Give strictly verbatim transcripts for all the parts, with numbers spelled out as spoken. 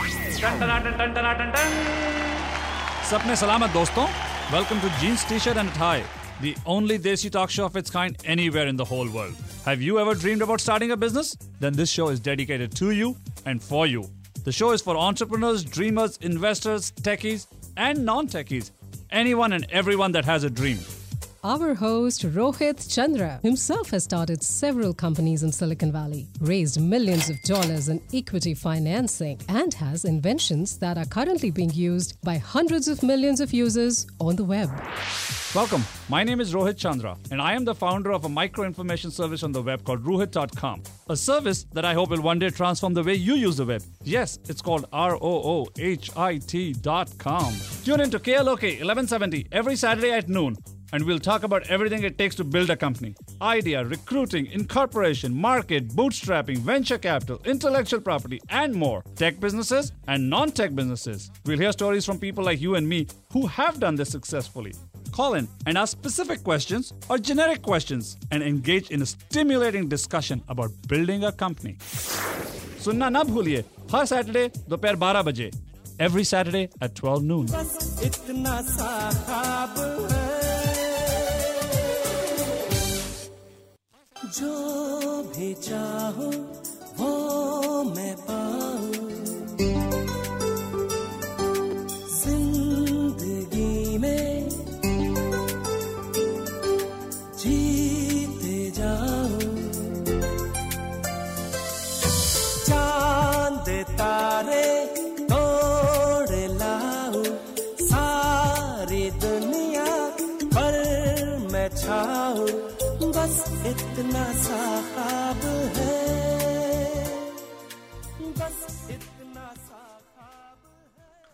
Sapne salamat doston. Welcome to Jeans, T-shirt and Tie, the only Desi talk show of its kind anywhere in the whole world. Have you ever dreamed about starting a business? Then this show is dedicated to you and for you. The show is for entrepreneurs, dreamers, investors, techies, and non-techies. Anyone and everyone that has a dream. Our host, Rohit Chandra, himself has started several companies in Silicon Valley, raised millions of dollars in equity financing, and has inventions that are currently being used by hundreds of millions of users on the web. Welcome. My name is Rohit Chandra, and I am the founder of a micro-information service on the web called Rohit dot com, a service that I hope will one day transform the way you use the web. Yes, it's called R O O H I T dot com. Tune in to K L O K eleven seventy every Saturday at noon, and we'll talk about everything it takes to build a company. Idea, recruiting, incorporation, market, bootstrapping, venture capital, intellectual property, and more. Tech businesses and non-tech businesses. We'll hear stories from people like you and me who have done this successfully. Call in and ask specific questions or generic questions and engage in a stimulating discussion about building a company. Sunna na bhuliye, har Saturday dophar twelve baje. Every Saturday at twelve noon. जो भी चाहो वो मैं पाऊं जिंदगी में जीते जाओ चांद तारे तोड़ लाऊं सारी दुनिया पर मैं छाऊं बस इतना सा ख्वाब है बस इतना सा ख्वाब है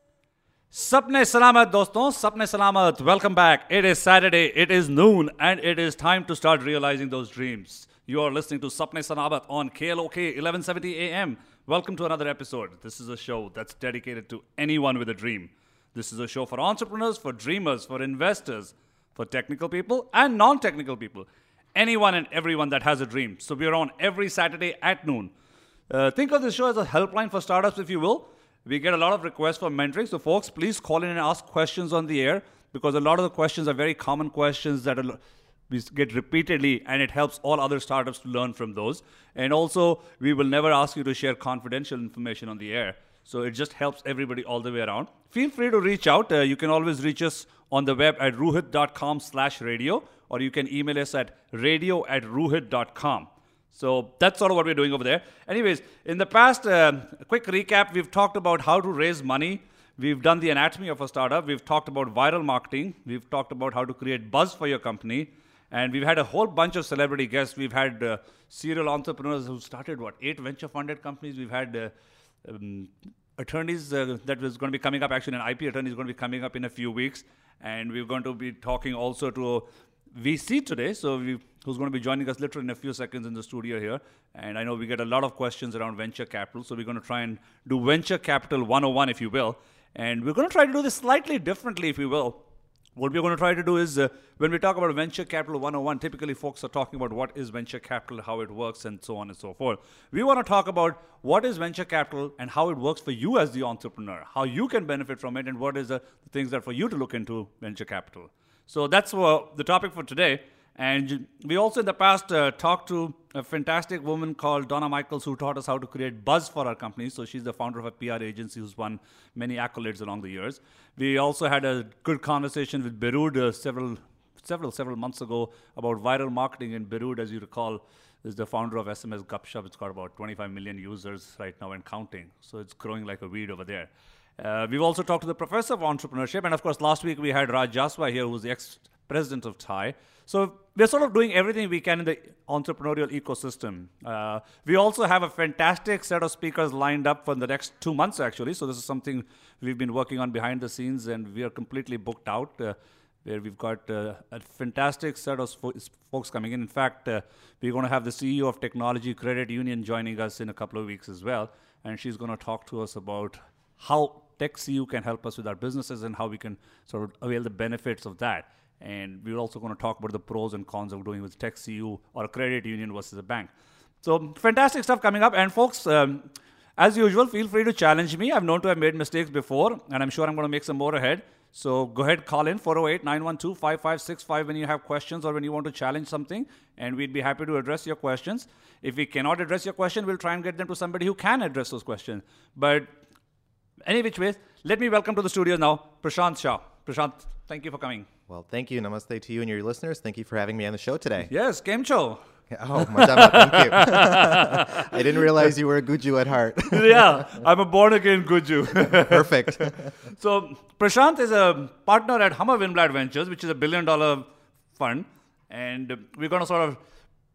Sapne salamat doston, sapne salamat. Welcome back. It is Saturday, it is noon, and it is time to start realizing those dreams. You are listening to Sapne Salamat on K L O K eleven seventy A M. Welcome to another episode. This is a show that's dedicated to anyone with a dream. This is a show for entrepreneurs, for dreamers, for investors, for technical people and non-technical people. Anyone and everyone that has a dream. So we're on every Saturday at noon. Uh, think of this show as a helpline for startups, if you will. We get a lot of requests for mentoring. So folks, please call in and ask questions on the air because a lot of the questions are very common questions that are, we get repeatedly, and it helps all other startups to learn from those. And also, we will never ask you to share confidential information on the air. So it just helps everybody all the way around. Feel free to reach out. Uh, you can always reach us on the web at rohit dot com slash radio, or you can email us at radio at rohit dot com. So that's sort of what we're doing over there. Anyways, in the past, uh, a quick recap, we've talked about how to raise money. We've done the anatomy of a startup. We've talked about viral marketing. We've talked about how to create buzz for your company. And we've had a whole bunch of celebrity guests. We've had uh, serial entrepreneurs who started, what, eight venture-funded companies. We've had uh, um, attorneys uh, that was going to be coming up. Actually, an I P attorney is going to be coming up in a few weeks. And we're going to be talking also to a V C today, so we, who's going to be joining us literally in a few seconds in the studio here. And I know we get a lot of questions around venture capital, so we're going to try and do Venture Capital one oh one, if you will. And we're going to try to do this slightly differently, if you will. What we're going to try to do is, uh, when we talk about Venture Capital one oh one, typically folks are talking about what is venture capital, how it works, and so on and so forth. We want to talk about what is venture capital and how it works for you as the entrepreneur, how you can benefit from it, and what is the, the things that for you to look into venture capital. So that's uh, the topic for today. And we also in the past uh, talked to a fantastic woman called Donna Michaels who taught us how to create buzz for our company. So she's the founder of a P R agency who's won many accolades along the years. We also had a good conversation with Berood uh, several, several, several months ago about viral marketing. And Berood, as you recall, is the founder of S M S Gupshup. It's got about twenty-five million users right now and counting. So it's growing like a weed over there. Uh, we've also talked to the professor of entrepreneurship. And of course, last week we had Raj Jaswal here, who's the ex-president of T I E. So we're sort of doing everything we can in the entrepreneurial ecosystem. Uh, we also have a fantastic set of speakers lined up for the next two months, actually. So this is something we've been working on behind the scenes, and we are completely booked out, uh, where we've got uh, a fantastic set of fo- folks coming in. In fact, uh, we're going to have the C E O of Technology Credit Union joining us in a couple of weeks as well, and she's going to talk to us about how TechCU can help us with our businesses and how we can sort of avail the benefits of that. And we're also going to talk about the pros and cons of doing with TechCU or a credit union versus a bank. So fantastic stuff coming up. And folks, um, As usual, feel free to challenge me. I've known to have made mistakes before, and I'm sure I'm going to make some more ahead. So go ahead, call in four oh eight, nine one two, five five six five when you have questions or when you want to challenge something, and we'd be happy to address your questions. If we cannot address your question, we'll try and get them to somebody who can address those questions. But any which ways, let me welcome to the studio now Prashant Shah. Prashant, thank you for coming. Well, thank you. Namaste to you and your listeners. Thank you for having me on the show today. Yes, Kemcho. Oh, Madama, thank you. I didn't realize you were a Guju at heart. Yeah, I'm a born-again Guju. Perfect. So Prashant is a partner at Hummer Winblad Ventures, which is a billion-dollar fund. And we're going to sort of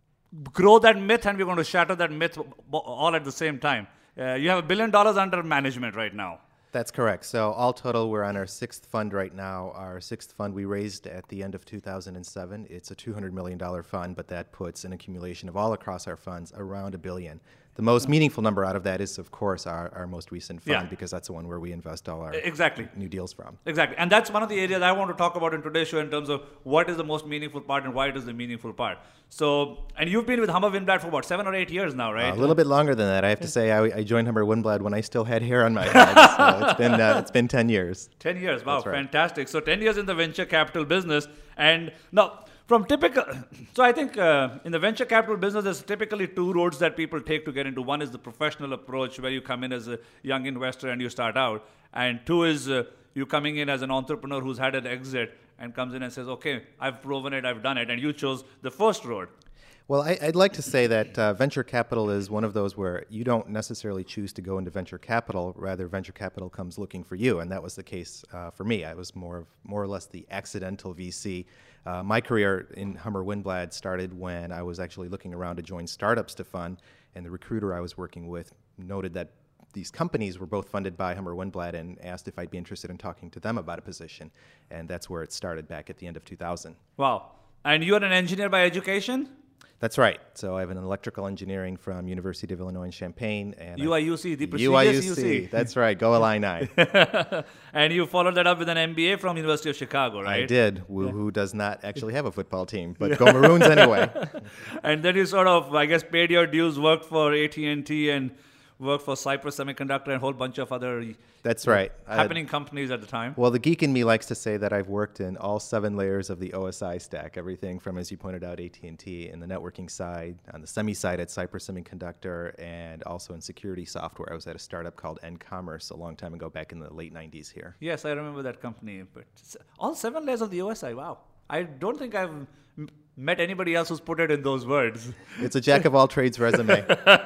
grow that myth and we're going to shatter that myth all at the same time. Uh, you have a billion dollars under management right now. That's correct. So all total, we're on our sixth fund right now. Our sixth fund we raised at the end of two thousand seven. It's a two hundred million dollars fund, but that puts an accumulation of all across our funds around a billion. The most meaningful number out of that is, of course, our, our most recent fund, Yeah. because that's the one where we invest all our Exactly. new deals from. Exactly. And that's one of the areas I want to talk about in today's show in terms of what is the most meaningful part and why it is the meaningful part. So, and you've been with Hummer Winblad for what, seven or eight years now, right? Uh, a little bit longer than that. I have to say I, I joined Hummer Winblad when I still had hair on my head. So it's been uh, it's been ten years. ten years. Wow, That's right. fantastic. So ten years in the venture capital business. And now, from typical, so I think uh, in the venture capital business, there's typically two roads that people take to get into. One is the professional approach, where you come in as a young investor and you start out. And two is uh, you coming in as an entrepreneur who's had an exit and comes in and says, okay, I've proven it, I've done it. And you chose the first road. Well, I, I'd like to say that uh, venture capital is one of those where you don't necessarily choose to go into venture capital. Rather, venture capital comes looking for you, and that was the case uh, for me. I was more of, more or less the accidental V C. Uh, my career in Hummer Winblad started when I was actually looking around to join startups to fund, and the recruiter I was working with noted that these companies were both funded by Hummer Winblad and asked if I'd be interested in talking to them about a position, and that's where it started back at the end of two thousand. Wow. And you're an engineer by education? That's right. So I have an electrical engineering from University of Illinois in Champaign. And U I U C, the prestigious U I U C. U C. That's right. Go Illini. And you followed that up with an M B A from University of Chicago, right? I did. Who, who does not actually have a football team, but go Maroons anyway. And then you sort of, I guess, paid your dues, worked for A T and T and worked for Cypress Semiconductor and a whole bunch of other That's right. happening uh, companies at the time. Well, the geek in me likes to say that I've worked in all seven layers of the O S I stack, everything from, as you pointed out, A T and T in the networking side, on the semi side at Cypress Semiconductor, and also in security software. I was at a startup called N-Commerce a long time ago, back in the late nineties here. Yes, I remember that company. But all seven layers of the O S I, wow. I don't think I've m- met anybody else who's put it in those words. It's a jack of all trades resume.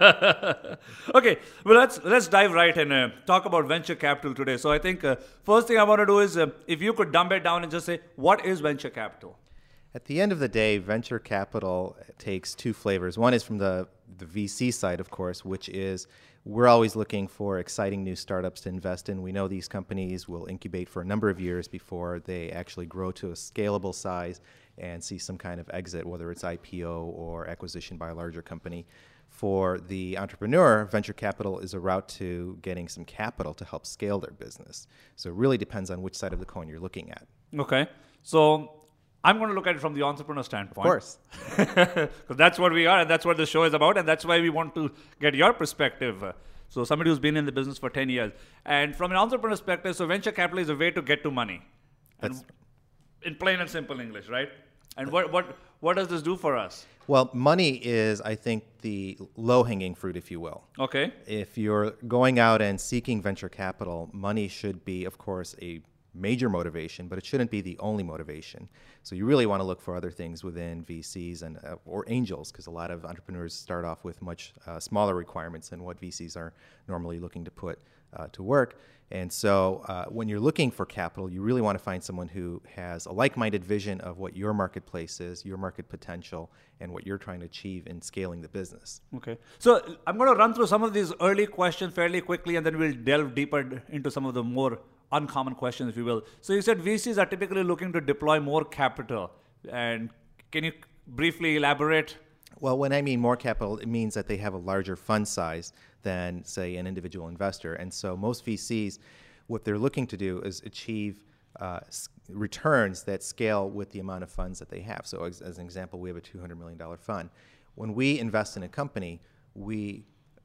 Okay, well, let's let's dive right in and uh, talk about venture capital today. So I think uh, first thing I want to do is uh, if you could dumb it down and just say, what is venture capital? At the end of the day, venture capital takes two flavors. One is from the, the V C side, of course, which is we're always looking for exciting new startups to invest in. We know these companies will incubate for a number of years before they actually grow to a scalable size and see some kind of exit, whether it's I P O or acquisition by a larger company. For the entrepreneur, venture capital is a route to getting some capital to help scale their business. So it really depends on which side of the coin you're looking at. Okay, so I'm going to look at it from the entrepreneur standpoint. Of course. Because that's what we are, and that's what the show is about, and that's why we want to get your perspective. Uh, So somebody who's been in the business for ten years. And from an entrepreneur perspective, so venture capital is a way to get to money. And That's in plain and simple English, right? And what, what, what does this do for us? Well, money is, I think, the low-hanging fruit, if you will. Okay. If you're going out and seeking venture capital, money should be, of course, a major motivation, but it shouldn't be the only motivation. So you really want to look for other things within V Cs and uh, or angels, because a lot of entrepreneurs start off with much uh, smaller requirements than what V Cs are normally looking to put uh, to work. And so uh, when you're looking for capital, you really want to find someone who has a like-minded vision of what your marketplace is, your market potential, and what you're trying to achieve in scaling the business. Okay. So I'm going to run through some of these early questions fairly quickly, and then we'll delve deeper into some of the more uncommon questions, if you will. So you said V Cs are typically looking to deploy more capital. And can you briefly elaborate? Well, when I mean more capital, it means that they have a larger fund size than, say, an individual investor. And so most V Cs, what they're looking to do is achieve uh, s- returns that scale with the amount of funds that they have. So as, as an example, we have a two hundred million dollars fund. When we invest in a company, we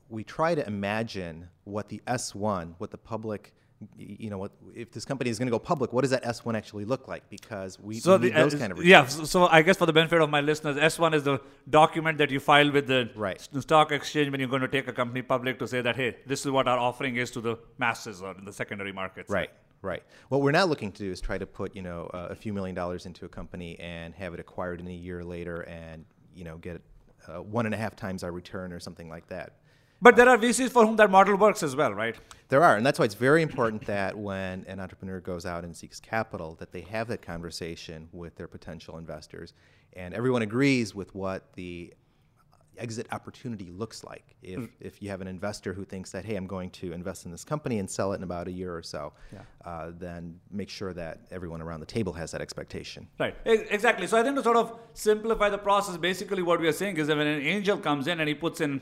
we try to imagine what the S one, what the public, you know, what if this company is going to go public, what does that S one actually look like? Because we, So we need the, uh, those kind of returns. yeah, so, so I guess for the benefit of my listeners, S one is the document that you file with the Right. s- stock exchange when you're going to take a company public to say that, hey, this is what our offering is to the masses or in the secondary markets. Right, right. What we're not looking to do is try to put, you know, uh, a few million dollars into a company and have it acquired in a year later and, you know, get uh, one and a half times our return or something like that. But there are V Cs for whom that model works as well, right? There are, and that's why it's very important that when an entrepreneur goes out and seeks capital, that they have that conversation with their potential investors, and everyone agrees with what the exit opportunity looks like. If Mm. if you have an investor who thinks that, hey, I'm going to invest in this company and sell it in about a year or so, Yeah. uh, then make sure that everyone around the table has that expectation. Right, E- exactly. So I think to sort of simplify the process, basically what we are saying is that when an angel comes in and he puts in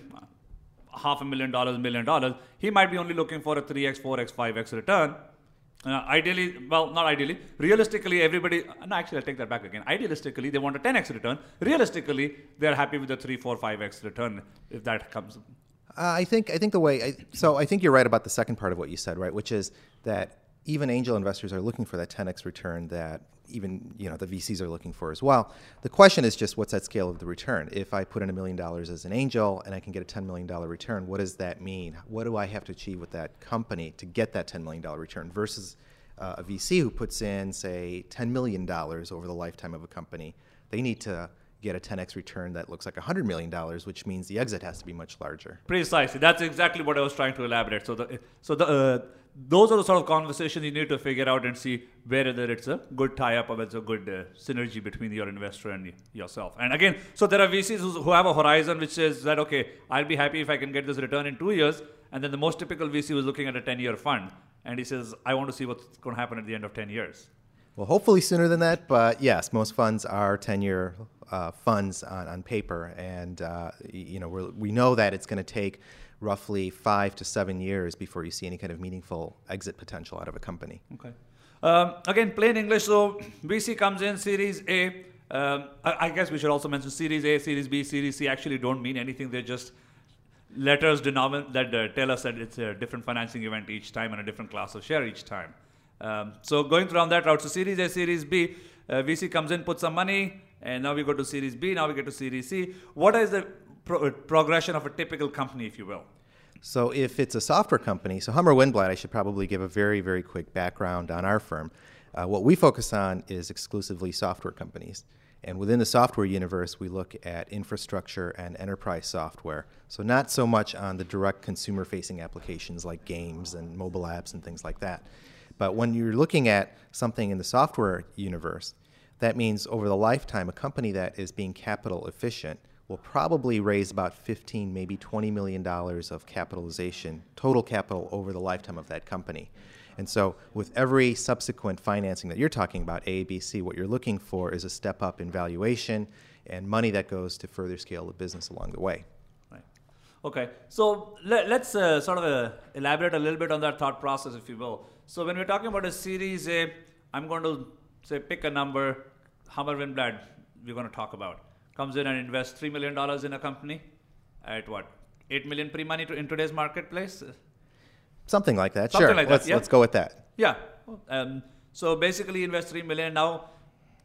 half a million dollars, million dollars, he might be only looking for a three x, four x, five x return. Uh, ideally, well, not ideally, realistically, everybody, no, actually, I'll take that back again. Idealistically, they want a ten x return. Realistically, they're happy with a three, four, five x return if that comes. Uh, I think I think the way I, so I think you're right about the second part of what you said, right? Which is that even angel investors are looking for that ten x return that even you know the V Cs are looking for as well. The question is just what's that scale of the return? If I put in a million dollars as an angel and I can get a ten million dollars return, what does that mean? What do I have to achieve with that company to get that ten million dollars return versus uh, a V C who puts in, say, ten million dollars over the lifetime of a company? They need to get a ten x return that looks like one hundred million dollars, which means the exit has to be much larger. Precisely. That's exactly what I was trying to elaborate. So the so the uh, those are the sort of conversations you need to figure out and see whether it's a good tie-up or it's a good uh, synergy between your investor and y- yourself. And again, so there are V Cs who's- who have a horizon which says that, okay, I'll be happy if I can get this return in two years. And then the most typical V C was looking at a ten-year fund. And he says, I want to see what's going to happen at the end of ten years. Well, hopefully sooner than that, but yes, most funds are ten-year uh, funds on, on paper, and uh, y- you know we're, we know that it's going to take roughly five to seven years before you see any kind of meaningful exit potential out of a company. Okay. Um, again, plain English. So V C comes in, Series A. Um, I, I guess we should also mention Series A, Series B, Series C actually don't mean anything. They're just letters denomin- that uh, tell us that it's a different financing event each time and a different class of share each time. Um, so going down that route, so Series A, Series B, uh, V C comes in, puts some money, and now we go to Series B, now we get to Series C. What is the pro- progression of a typical company, if you will? So if it's a software company, so Hummer Winblad, I should probably give a very, very quick background on our firm. Uh, what we focus on is exclusively software companies. And within the software universe, we look at infrastructure and enterprise software. So not so much on the direct consumer-facing applications like games and mobile apps and things like that. But when you're looking at something in the software universe, that means over the lifetime, a company that is being capital efficient will probably raise about fifteen, maybe twenty million dollars of capitalization, total capital over the lifetime of that company. And so with every subsequent financing that you're talking about, A, B, C, what you're looking for is a step up in valuation and money that goes to further scale the business along the way. Right. Okay. So let, let's uh, sort of uh, elaborate a little bit on that thought process, if you will. So when we're talking about a Series A, I'm going to say pick a number. Hummer Winblad, we're going to talk about, comes in and invests three million dollars in a company at what? eight million dollars pre-money to, in today's marketplace? Something like that, Something sure. like that, let's, yeah. let's go with that. Yeah. Um, so basically invest three million dollars. Now,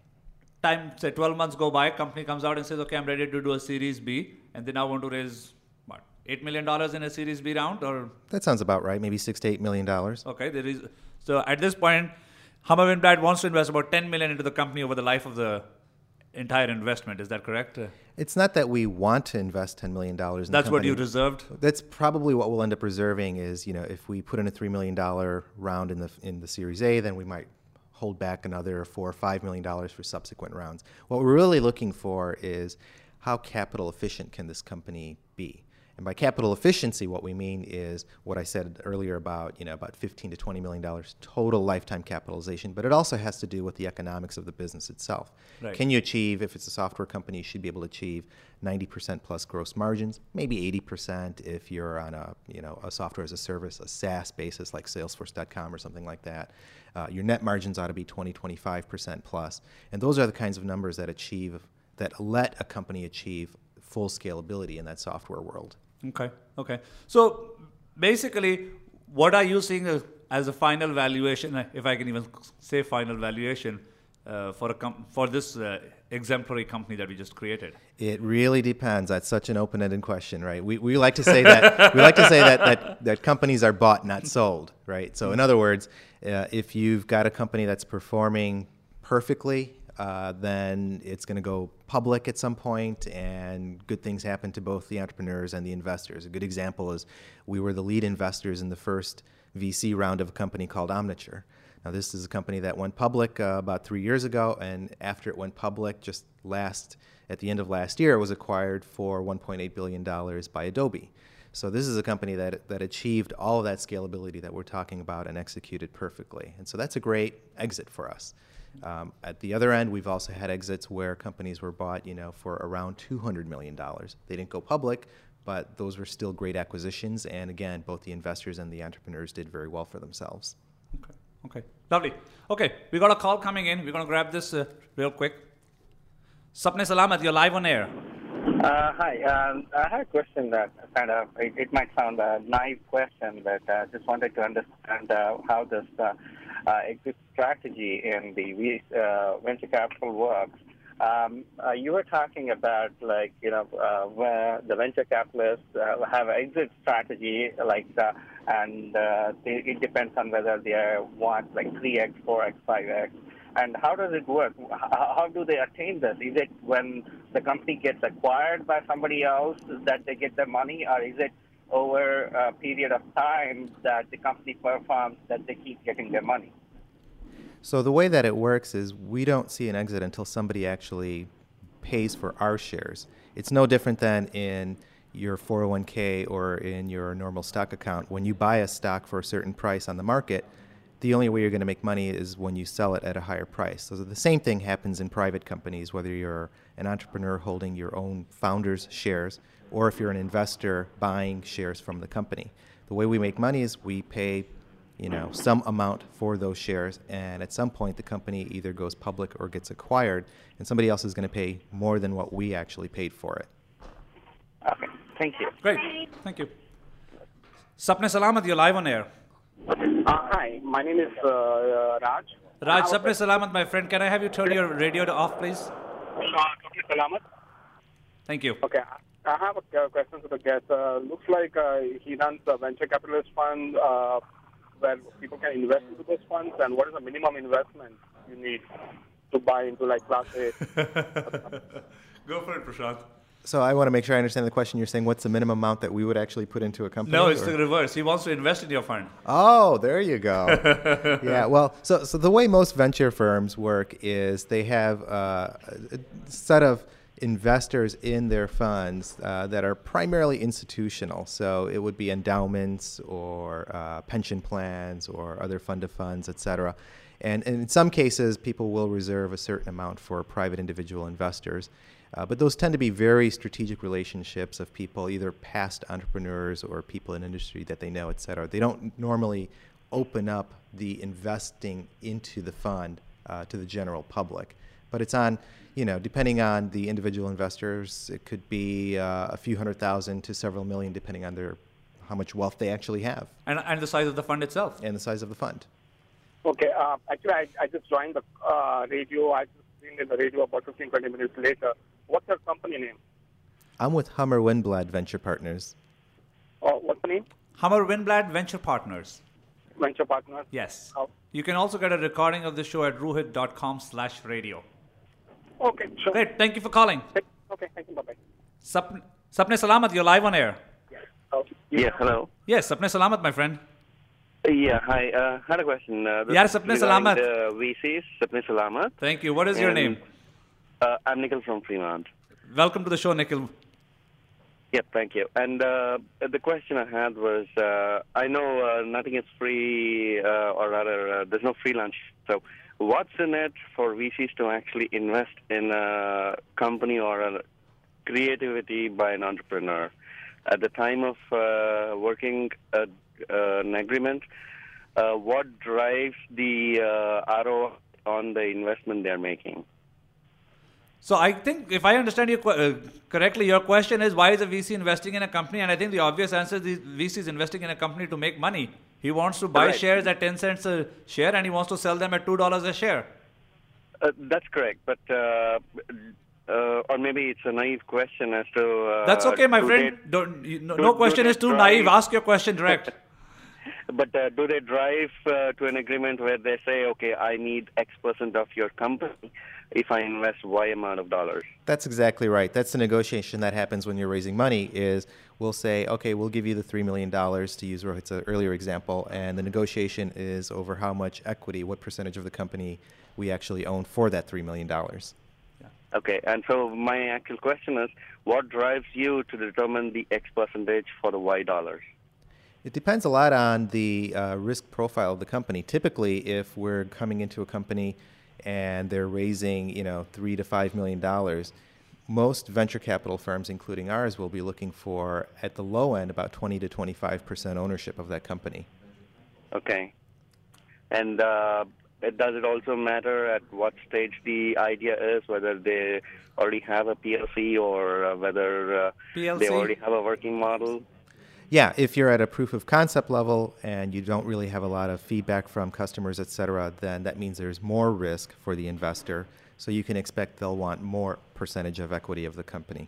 time, say twelve months go by, company comes out and says, okay, I'm ready to do a Series B. And they now want to raise, what, eight million dollars in a Series B round? Or That sounds about right, maybe six to eight million dollars. okay, there is. So at this point, Hummer Winblad wants to invest about ten million dollars into the company over the life of the entire investment. Is that correct? Uh, It's not that we want to invest ten million dollars in That's the what company. you reserved? That's probably what we'll end up reserving is, you know, if we put in a three million dollars round in the in the Series A, then we might hold back another four or five million dollars for subsequent rounds. What we're really looking for is how capital efficient can this company be? And by capital efficiency, what we mean is what I said earlier about, you know, about fifteen to twenty million dollars total lifetime capitalization, but it also has to do with the economics of the business itself. Right. Can you achieve, if it's a software company, you should be able to achieve ninety percent plus gross margins, maybe eighty percent if you're on a, you know, a software as a service, a SaaS basis like Salesforce dot com or something like that. Uh, your net margins ought to be twenty, twenty-five percent plus. And those are the kinds of numbers that achieve, that let a company achieve full scalability in that software world. Okay. Okay. So basically, what are you seeing as, as a final valuation, uh, if I can even say final valuation, uh, for a com- for this uh, exemplary company that we just created? It really depends. That's such an open-ended question, right? We we like to say that we like to say that that, that companies are bought, not sold, right? So in other words, uh, if you've got a company that's performing perfectly, uh, then it's going to go public at some point, and good things happen to both the entrepreneurs and the investors. A good example is we were the lead investors in the first V C round of a company called Omniture. Now, this is a company that went public uh, about three years ago, and after it went public, just last at the end of last year, it was acquired for one point eight billion dollars by Adobe. So this is a company that that achieved all of that scalability that we're talking about and executed perfectly. And so that's a great exit for us. Um, at the other end, we've also had exits where companies were bought, you know, for around two hundred million dollars. They didn't go public, but those were still great acquisitions. And again, both the investors and the entrepreneurs did very well for themselves. Okay. Okay. Lovely. Okay. We got a call coming in. We're going to grab this uh, real quick. Sapne Salamat, you're live on air. Uh, hi. Um, I had a question that kind of, it, it might sound a naive question, but I uh, just wanted to understand uh, how this uh, uh, exit strategy in the uh, venture capital works. Um, uh, you were talking about, like, you know, uh, where the venture capitalists uh, have an exit strategy, like, uh, and uh, they, it depends on whether they want, like, three X, four X, five X. And how does it work? How, how do they attain this? Is it when the company gets acquired by somebody else that they get their money, or is it over a period of time that the company performs that they keep getting their money? So the way that it works is we don't see an exit until somebody actually pays for our shares. It's no different than in your four oh one k or in your normal stock account. When you buy a stock for a certain price on the market, the only way you're going to make money is when you sell it at a higher price. So the same thing happens in private companies, whether you're an entrepreneur holding your own founder's shares or if you're an investor buying shares from the company. The way we make money is we pay, you know, some amount for those shares, and at some point the company either goes public or gets acquired, and somebody else is going to pay more than what we actually paid for it. Okay, thank you. Great, thank you. Sapne Salamat, you're live on air. Uh, hi, my name is uh, uh, Raj. Raj, Sapne Salamat, my friend. Can I have you turn your radio to off, please? Sapne Salamat. Thank you. Okay, I have a question for the guest. Uh, looks like uh, he runs a venture capitalist fund uh, where people can invest into those funds, and what is the minimum investment you need to buy into, like, Class A? Go for it, Prashant. So I want to make sure I understand the question. You're saying what's the minimum amount that we would actually put into a company? No, it's or? the reverse. He wants to invest in your fund. Oh, there you go. Yeah, well, so so the way most venture firms work is they have uh, a set of investors in their funds uh, that are primarily institutional. So it would be endowments or uh, pension plans or other fund of funds, et cetera. And, and in some cases, people will reserve a certain amount for private individual investors. Uh, but those tend to be very strategic relationships of people, either past entrepreneurs or people in industry that they know, et cetera. They don't normally open up the investing into the fund uh, to the general public. But it's on, you know, depending on the individual investors, it could be uh, a few hundred thousand to several million, depending on their how much wealth they actually have. And, and the size of the fund itself. And the size of the fund. Okay, uh, actually, I, I just joined the uh, radio. I just tuned in the radio about fifteen, twenty minutes later. What's your company name? I'm with Hummer Winblad Venture Partners. Oh, what's the name? Hummer Winblad Venture Partners. Venture Partners? Yes. Oh. You can also get a recording of the show at rohit.com slash radio. Okay, sure. Great. Thank you for calling. Okay, thank you. Bye-bye. Sapne, Sapne Salamat, you're live on air. Oh. Yeah, hello. Yes, Sapne Salamat, my friend. Uh, yeah, hi. Uh, I had a question. Uh, this Yeah, is Sapne regarding Salamat. The V Cs, Sapne Salamat. Thank you. What is your And, name? Uh, I'm Nikhil from Fremont. Welcome to the show, Nikhil. Yep, thank you. And uh, the question I had was, uh, I know uh, nothing is free, uh, or rather, uh, there's no free lunch. So what's in it for V Cs to actually invest in a company or a creativity by an entrepreneur? At the time of uh, working at, uh, an agreement, uh, what drives the uh, R O I on the investment they're making? So I think, if I understand you qu- uh, correctly, your question is, why is a V C investing in a company? And I think the obvious answer is the V C is investing in a company to make money. He wants to buy Right. shares at ten cents a share, and he wants to sell them at two dollars a share. Uh, that's correct, but uh, uh, or maybe it's a naive question as to. Uh, That's okay, my do friend. they- Don't, you, no, do- no do question they is too drive- naive. Ask your question direct. But uh, do they drive uh, to an agreement where they say, okay, I need X percent of your company if I invest Y amount of dollars? That's exactly right. That's the negotiation that happens when you're raising money is we'll say, okay, we'll give you the three million dollars, to use Rohit's earlier example, and the negotiation is over how much equity, what percentage of the company we actually own for that three million dollars. Okay, and so my actual question is, what drives you to determine the X percentage for the Y dollars? It depends a lot on the uh, risk profile of the company. Typically, if we're coming into a company and they're raising, you know, three to five million dollars, most venture capital firms, including ours, will be looking for, at the low end, about twenty to twenty-five percent ownership of that company. Okay, and uh, it, does it also matter at what stage the idea is, whether they already have a P L C or uh, whether uh, P L they C? already have a working model? Yeah, if you're at a proof of concept level and you don't really have a lot of feedback from customers, et cetera, then that means there's more risk for the investor. So you can expect they'll want more percentage of equity of the company.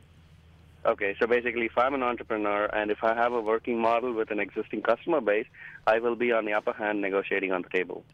Okay, so basically, if I'm an entrepreneur and if I have a working model with an existing customer base, I will be on the upper hand negotiating on the table.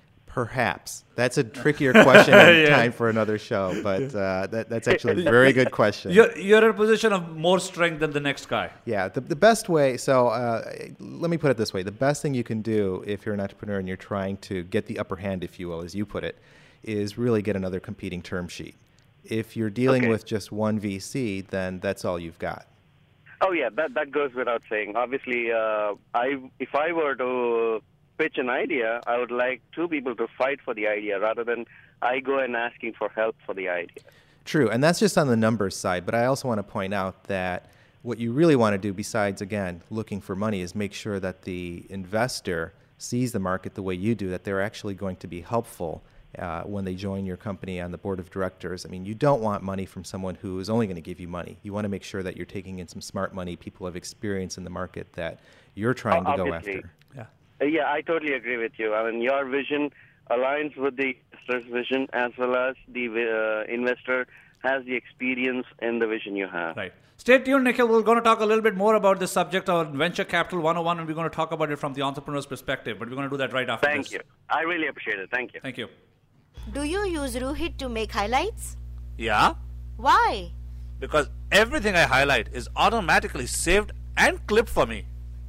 Perhaps. That's a trickier question and Yeah. time for another show, but uh, that, that's actually a very good question. You're, you're in a position of more strength than the next guy. Yeah, the, the best way, so uh, let me put it this way. The best thing you can do if you're an entrepreneur and you're trying to get the upper hand, if you will, as you put it, is really get another competing term sheet. If you're dealing Okay. with just one V C, then that's all you've got. Oh yeah, that that goes without saying. Obviously, uh, I if I were to pitch an idea, I would like two people to fight for the idea rather than I go and asking for help for the idea. True, and that's just on the numbers side, but I also want to point out that what you really want to do besides, again, looking for money is make sure that the investor sees the market the way you do, that they're actually going to be helpful uh, when they join your company on the board of directors. I mean, you don't want money from someone who is only going to give you money. You want to make sure that you're taking in some smart money, people have experience in the market that you're trying to go Obviously. after. Yeah. Uh, yeah, I totally agree with you. I mean, your vision aligns with the investor's vision as well as the uh, investor has the experience in the vision you have. Right. Stay tuned, Nikhil. We're going to talk a little bit more about this subject on Venture Capital one oh one, and we're going to talk about it from the entrepreneur's perspective. But we're going to do that right after Thank this. you. I really appreciate it. Thank you. Thank you. Do you use Rohit to make highlights? Yeah, Why? because everything I highlight is automatically saved and clipped for me.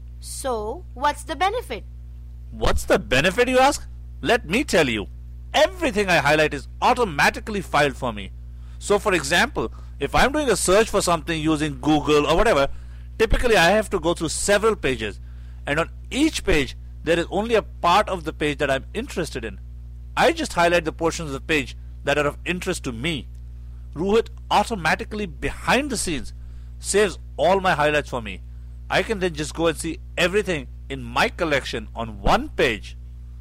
So, what's the benefit? What's the benefit, you ask? Let me tell you. Everything I highlight is automatically filed for me. So, for example, if I'm doing a search for something using Google or whatever, typically I have to go through several pages. And on each page, there is only a part of the page that I'm interested in. I just highlight the portions of the page that are of interest to me. Rohit automatically behind the scenes saves all my highlights for me. I can then just go and see everything in my collection on one page.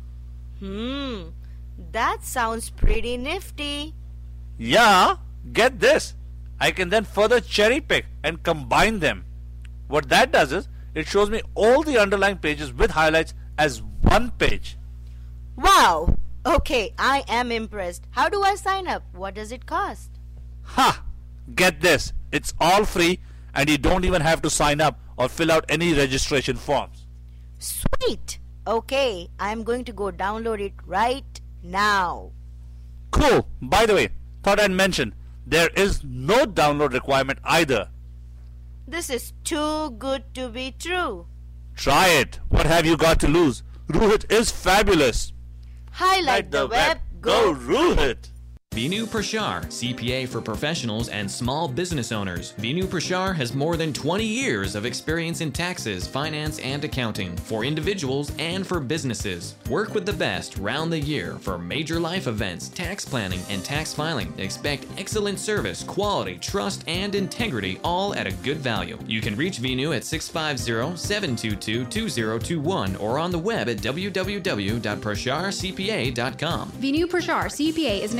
Hmm, that sounds pretty nifty. Yeah, get this. I can then further cherry pick and combine them. What that does is, it shows me all the underlying pages with highlights as one page. Wow! Okay, I am impressed. How do I sign up? What does it cost? Ha! Get this. It's all free and you don't even have to sign up or fill out any registration forms. Sweet! Okay, I'm going to go download it right now. Cool. By the way, thought I'd mention, there is no download requirement either. This is too good to be true. Try it. What have you got to lose? Rohit is fabulous. Highlight the web, go Rohit. Vinu Prashar, C P A for professionals and small business owners. Vinu Prashar has more than twenty years of experience in taxes, finance, and accounting for individuals and for businesses. Work with the best round the year for major life events, tax planning, and tax filing. Expect excellent service, quality, trust, and integrity, all at a good value. You can reach Vinu at six five zero, seven two two, two zero two one or on the web at w w w dot prashar c p a dot com. Vinu Prashar, C P A, is an accounting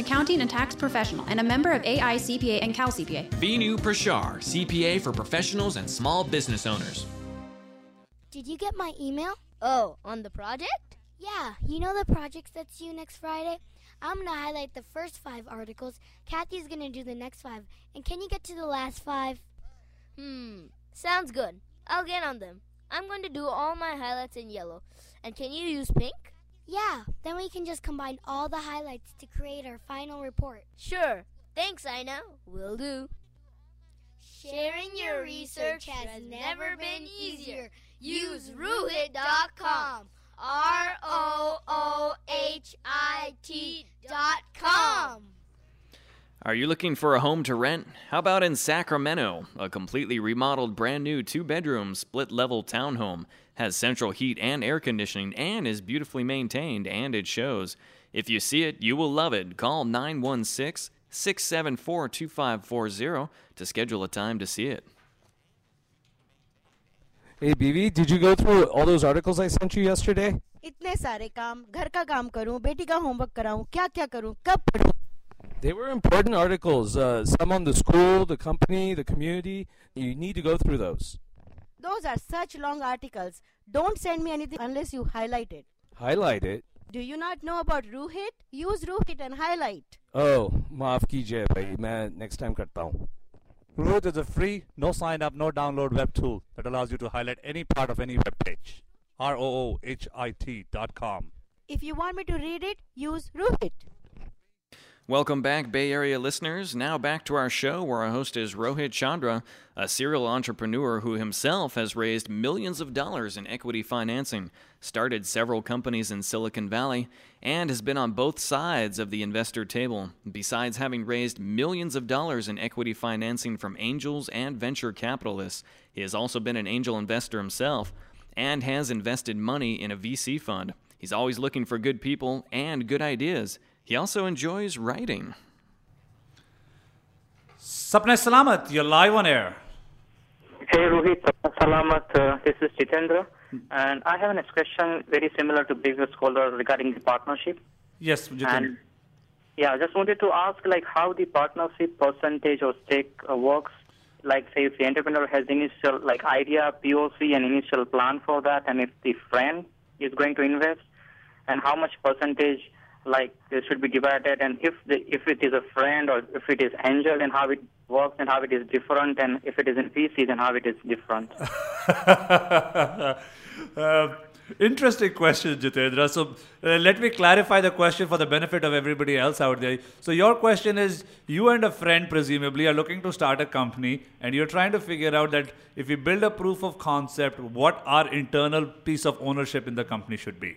and tax professional and a member of A I C P A and Cal C P A. Vinu Prashar, C P A for professionals and small business owners. Did you get my email? Oh, on the project? Yeah, you know the projects that's due next Friday? I'm going to highlight the first five articles. Kathy's going to do the next five. And can you get to the last five? Hmm, sounds good. I'll get on them. I'm going to do all my highlights in yellow. And can you use pink? Yeah, then we can just combine all the highlights to create our final report. Sure. Thanks, Ina. Will do. Sharing your research has never been easier. Use Roohit dot com. R O O H I T dot com. Are you looking for a home to rent? How about in Sacramento? A completely remodeled brand new two-bedroom split-level townhome has central heat and air conditioning and is beautifully maintained, and it shows. If you see it, you will love it. Call nine one six, six seven four, two five four zero to schedule a time to see it. Hey, B V, did you go through all those articles I sent you yesterday? इतने सारे काम, घर का काम करूं, बेटी का homework कराऊं, क्या क्या करूं, कब पढूं? They were important articles, uh, some on the school, the company, the community. You need to go through those. Those are such long articles. Don't send me anything unless you highlight it. Highlight it? Do you not know about Roohit? Use Roohit and highlight. Oh, maaf kijiye bhai, main next time karta hu. Roohit is a free, no sign up, no download web tool that allows you to highlight any part of any web page. R O O H I T dot com. If you want me to read it, use Roohit. Welcome back, Bay Area listeners. Now back to our show, where our host is Rohit Chandra, a serial entrepreneur who himself has raised millions of dollars in equity financing, started several companies in Silicon Valley, and has been on both sides of the investor table. Besides having raised millions of dollars in equity financing from angels and venture capitalists, he has also been an angel investor himself and has invested money in a V C fund. He's always looking for good people and good ideas. He also enjoys writing. Sapne Salamat, you're live on air. Hey Rohit, Salamat, uh, this is Jitendra, and I have a next question very similar to previous caller regarding the partnership. Yes, Jitendra. And yeah, I just wanted to ask like how the partnership percentage or stake uh, works. Like say if the entrepreneur has initial like idea, P O C and initial plan for that, and if the friend is going to invest, and how much percentage like it should be divided, and if the if it is a friend or if it is angel, and how it works and how it is different, and if it is in V C, then how it is different. uh, interesting question, Jitendra. So uh, let me clarify the question for the benefit of everybody else out there. So your question is, you and a friend presumably are looking to start a company, and you're trying to figure out that if we build a proof of concept, what our internal piece of ownership in the company should be.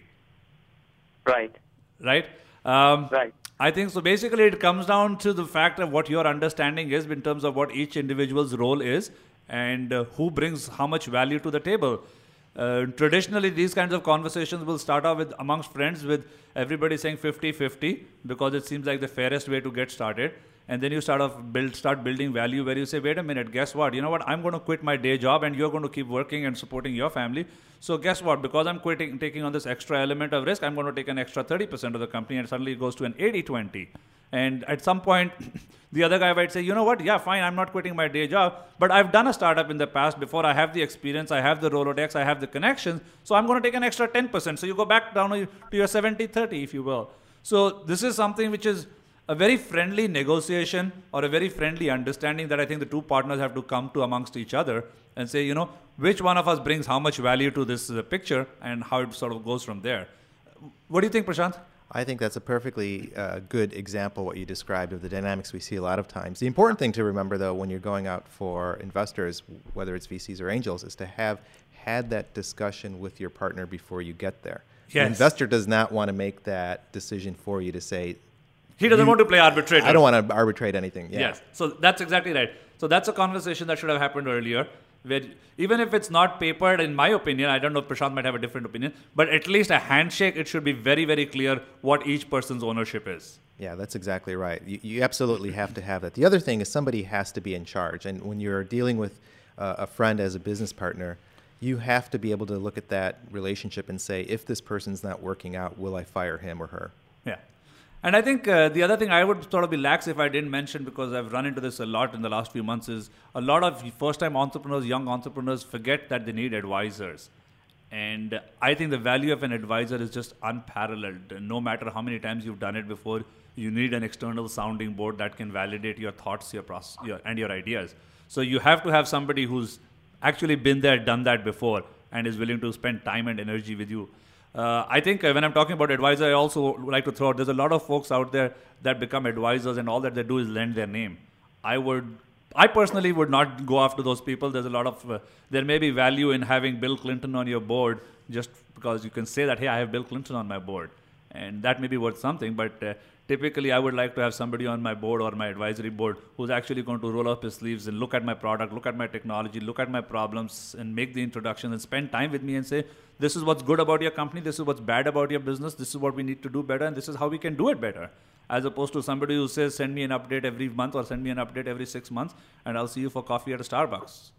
Right. Right? Um, right. I think so. Basically, it comes down to the fact of what your understanding is in terms of what each individual's role is and uh, who brings how much value to the table. Uh, traditionally, these kinds of conversations will start off with amongst friends with everybody saying fifty-fifty because it seems like the fairest way to get started. And then you start off build, start building value where you say, wait a minute, guess what? You know what? I'm going to quit my day job and you're going to keep working and supporting your family. So guess what? Because I'm quitting, taking on this extra element of risk, I'm going to take an extra thirty percent of the company, and suddenly it goes to an eighty twenty. And at some point, the other guy might say, you know what? Yeah, fine, I'm not quitting my day job, but I've done a startup in the past before. I have the experience, I have the Rolodex, I have the connections. So I'm going to take an extra ten percent. So you go back down to your seventy thirty, if you will. So this is something which is a very friendly negotiation or a very friendly understanding that I think the two partners have to come to amongst each other and say, you know, which one of us brings how much value to this uh, picture and how it sort of goes from there. What do you think, Prashant? I think that's a perfectly uh, good example, what you described, of the dynamics we see a lot of times. The important thing to remember, though, when you're going out for investors, whether it's V Cs or angels, is to have had that discussion with your partner before you get there. Yes. The investor does not want to make that decision for you to say, he doesn't you, want to play arbitrator. I don't want to arbitrate anything. Yeah. Yes. So that's exactly right. So that's a conversation that should have happened earlier. Where even if it's not papered, in my opinion, I don't know if Prashant might have a different opinion, but at least a handshake, it should be very, very clear what each person's ownership is. Yeah, that's exactly right. You, you absolutely have to have that. The other thing is somebody has to be in charge. And when you're dealing with uh, a friend as a business partner, you have to be able to look at that relationship and say, if this person's not working out, will I fire him or her? Yeah. And I think uh, the other thing I would sort of be lax if I didn't mention, because I've run into this a lot in the last few months, is a lot of first-time entrepreneurs, young entrepreneurs, forget that they need advisors. And I think the value of an advisor is just unparalleled. No matter how many times you've done it before, you need an external sounding board that can validate your thoughts, your process, your, and your ideas. So you have to have somebody who's actually been there, done that before, and is willing to spend time and energy with you. Uh, I think uh, when I'm talking about advisor, I also like to throw out, there's a lot of folks out there that become advisors and all that they do is lend their name. I would, I personally would not go after those people. There's a lot of, uh, there may be value in having Bill Clinton on your board just because you can say that, hey, I have Bill Clinton on my board. And that may be worth something, but uh, typically I would like to have somebody on my board or my advisory board who's actually going to roll up his sleeves and look at my product, look at my technology, look at my problems and make the introduction and spend time with me and say, this is what's good about your company, this is what's bad about your business, this is what we need to do better, and this is how we can do it better. As opposed to somebody who says, send me an update every month or send me an update every six months and I'll see you for coffee at a Starbucks.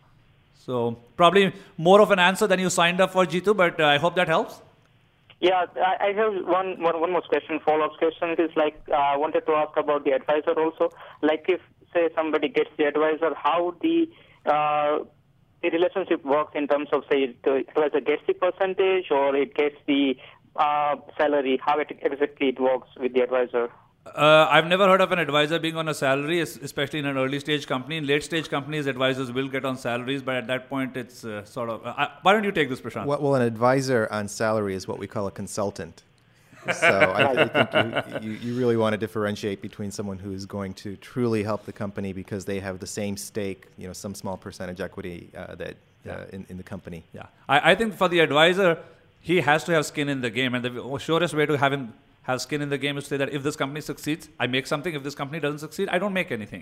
So probably more of an answer than you signed up for, Jeetu, but uh, I hope that helps. Yeah, I I have one, one, one more question, follow-up question. It is like, uh, I wanted to ask about the advisor also. Like if, say, somebody gets the advisor, how the uh, the relationship works in terms of, say, the advisor gets the percentage or it gets the uh, salary, how it exactly it works with the advisor? Uh, I've never heard of an advisor being on a salary, especially in an early stage company. In late stage companies, advisors will get on salaries, but at that point, it's uh, sort of. Uh, why don't you take this, Prashant? Well, well, an advisor on salary is what we call a consultant. So I, I think you, you, you really want to differentiate between someone who is going to truly help the company because they have the same stake, you know, some small percentage equity uh, that uh, Yeah. in, in the company. Yeah, I, I think for the advisor, he has to have skin in the game, and the surest way to have him have skin in the game is to say that if this company succeeds, I make something. If this company doesn't succeed, I don't make anything.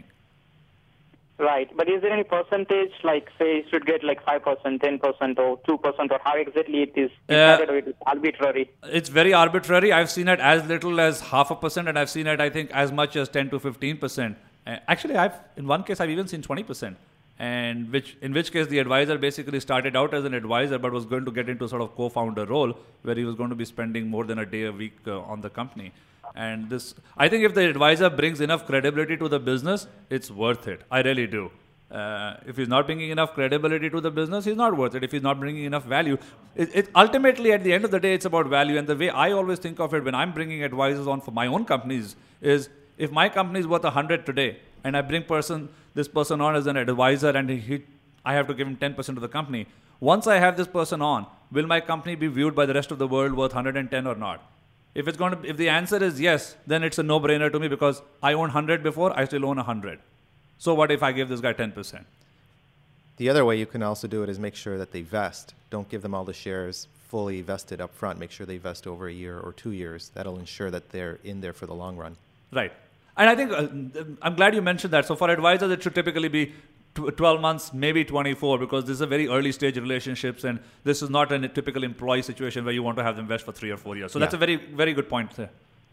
Right, but is there any percentage, like say, should get like five percent, ten percent, or two percent, or how exactly it is decided, Uh, or it is arbitrary? It's very arbitrary. I've seen it as little as half a percent, and I've seen it, I think, as much as ten to fifteen percent. Uh, actually, I've in one case, I've even seen twenty percent. And which, in which case, the advisor basically started out as an advisor, but was going to get into sort of co-founder role, where he was going to be spending more than a day a week uh, on the company. And this, I think, if the advisor brings enough credibility to the business, it's worth it. I really do. Uh, if he's not bringing enough credibility to the business, he's not worth it. If he's not bringing enough value, it, it ultimately, at the end of the day, it's about value. And the way I always think of it when I'm bringing advisors on for my own companies is, if my company is worth one hundred today, and I bring person this person on as an advisor, and he, I have to give him ten percent of the company. Once I have this person on, will my company be viewed by the rest of the world worth one hundred ten or not? If it's going to, if the answer is yes, then it's a no-brainer to me because I owned one hundred before, I still own one hundred. So what if I give this guy ten percent? The other way you can also do it is make sure that they vest. Don't give them all the shares fully vested up front. Make sure they vest over a year or two years. That'll ensure that they're in there for the long run. Right. And I think, uh, I'm glad you mentioned that. So for advisors, it should typically be twelve months, maybe twenty-four, because this is a very early stage relationships, and this is not a typical employee situation where you want to have them invest for three or four years. So Yeah. that's a very, very good point there.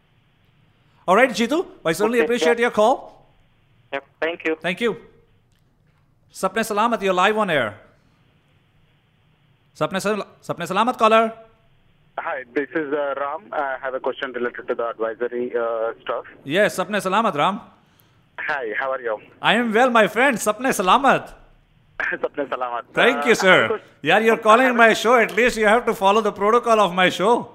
All right, Jeetu, I certainly Okay, appreciate yeah. your call. Yep, thank you. Thank you. Sapne Salamat, you're live on air. Sapne, Sal- Sapne Salamat, caller. Hi, this is uh, Ram. I have a question related to the advisory uh, stuff. Yes, Sapne Salamat, Ram. Hi, how are you? I am well, my friend. Sapne Salamat. Sapne Salamat. Thank Uh, you, I have a sir. question- Yeah, you're calling my show. At least you have to follow the protocol of my show.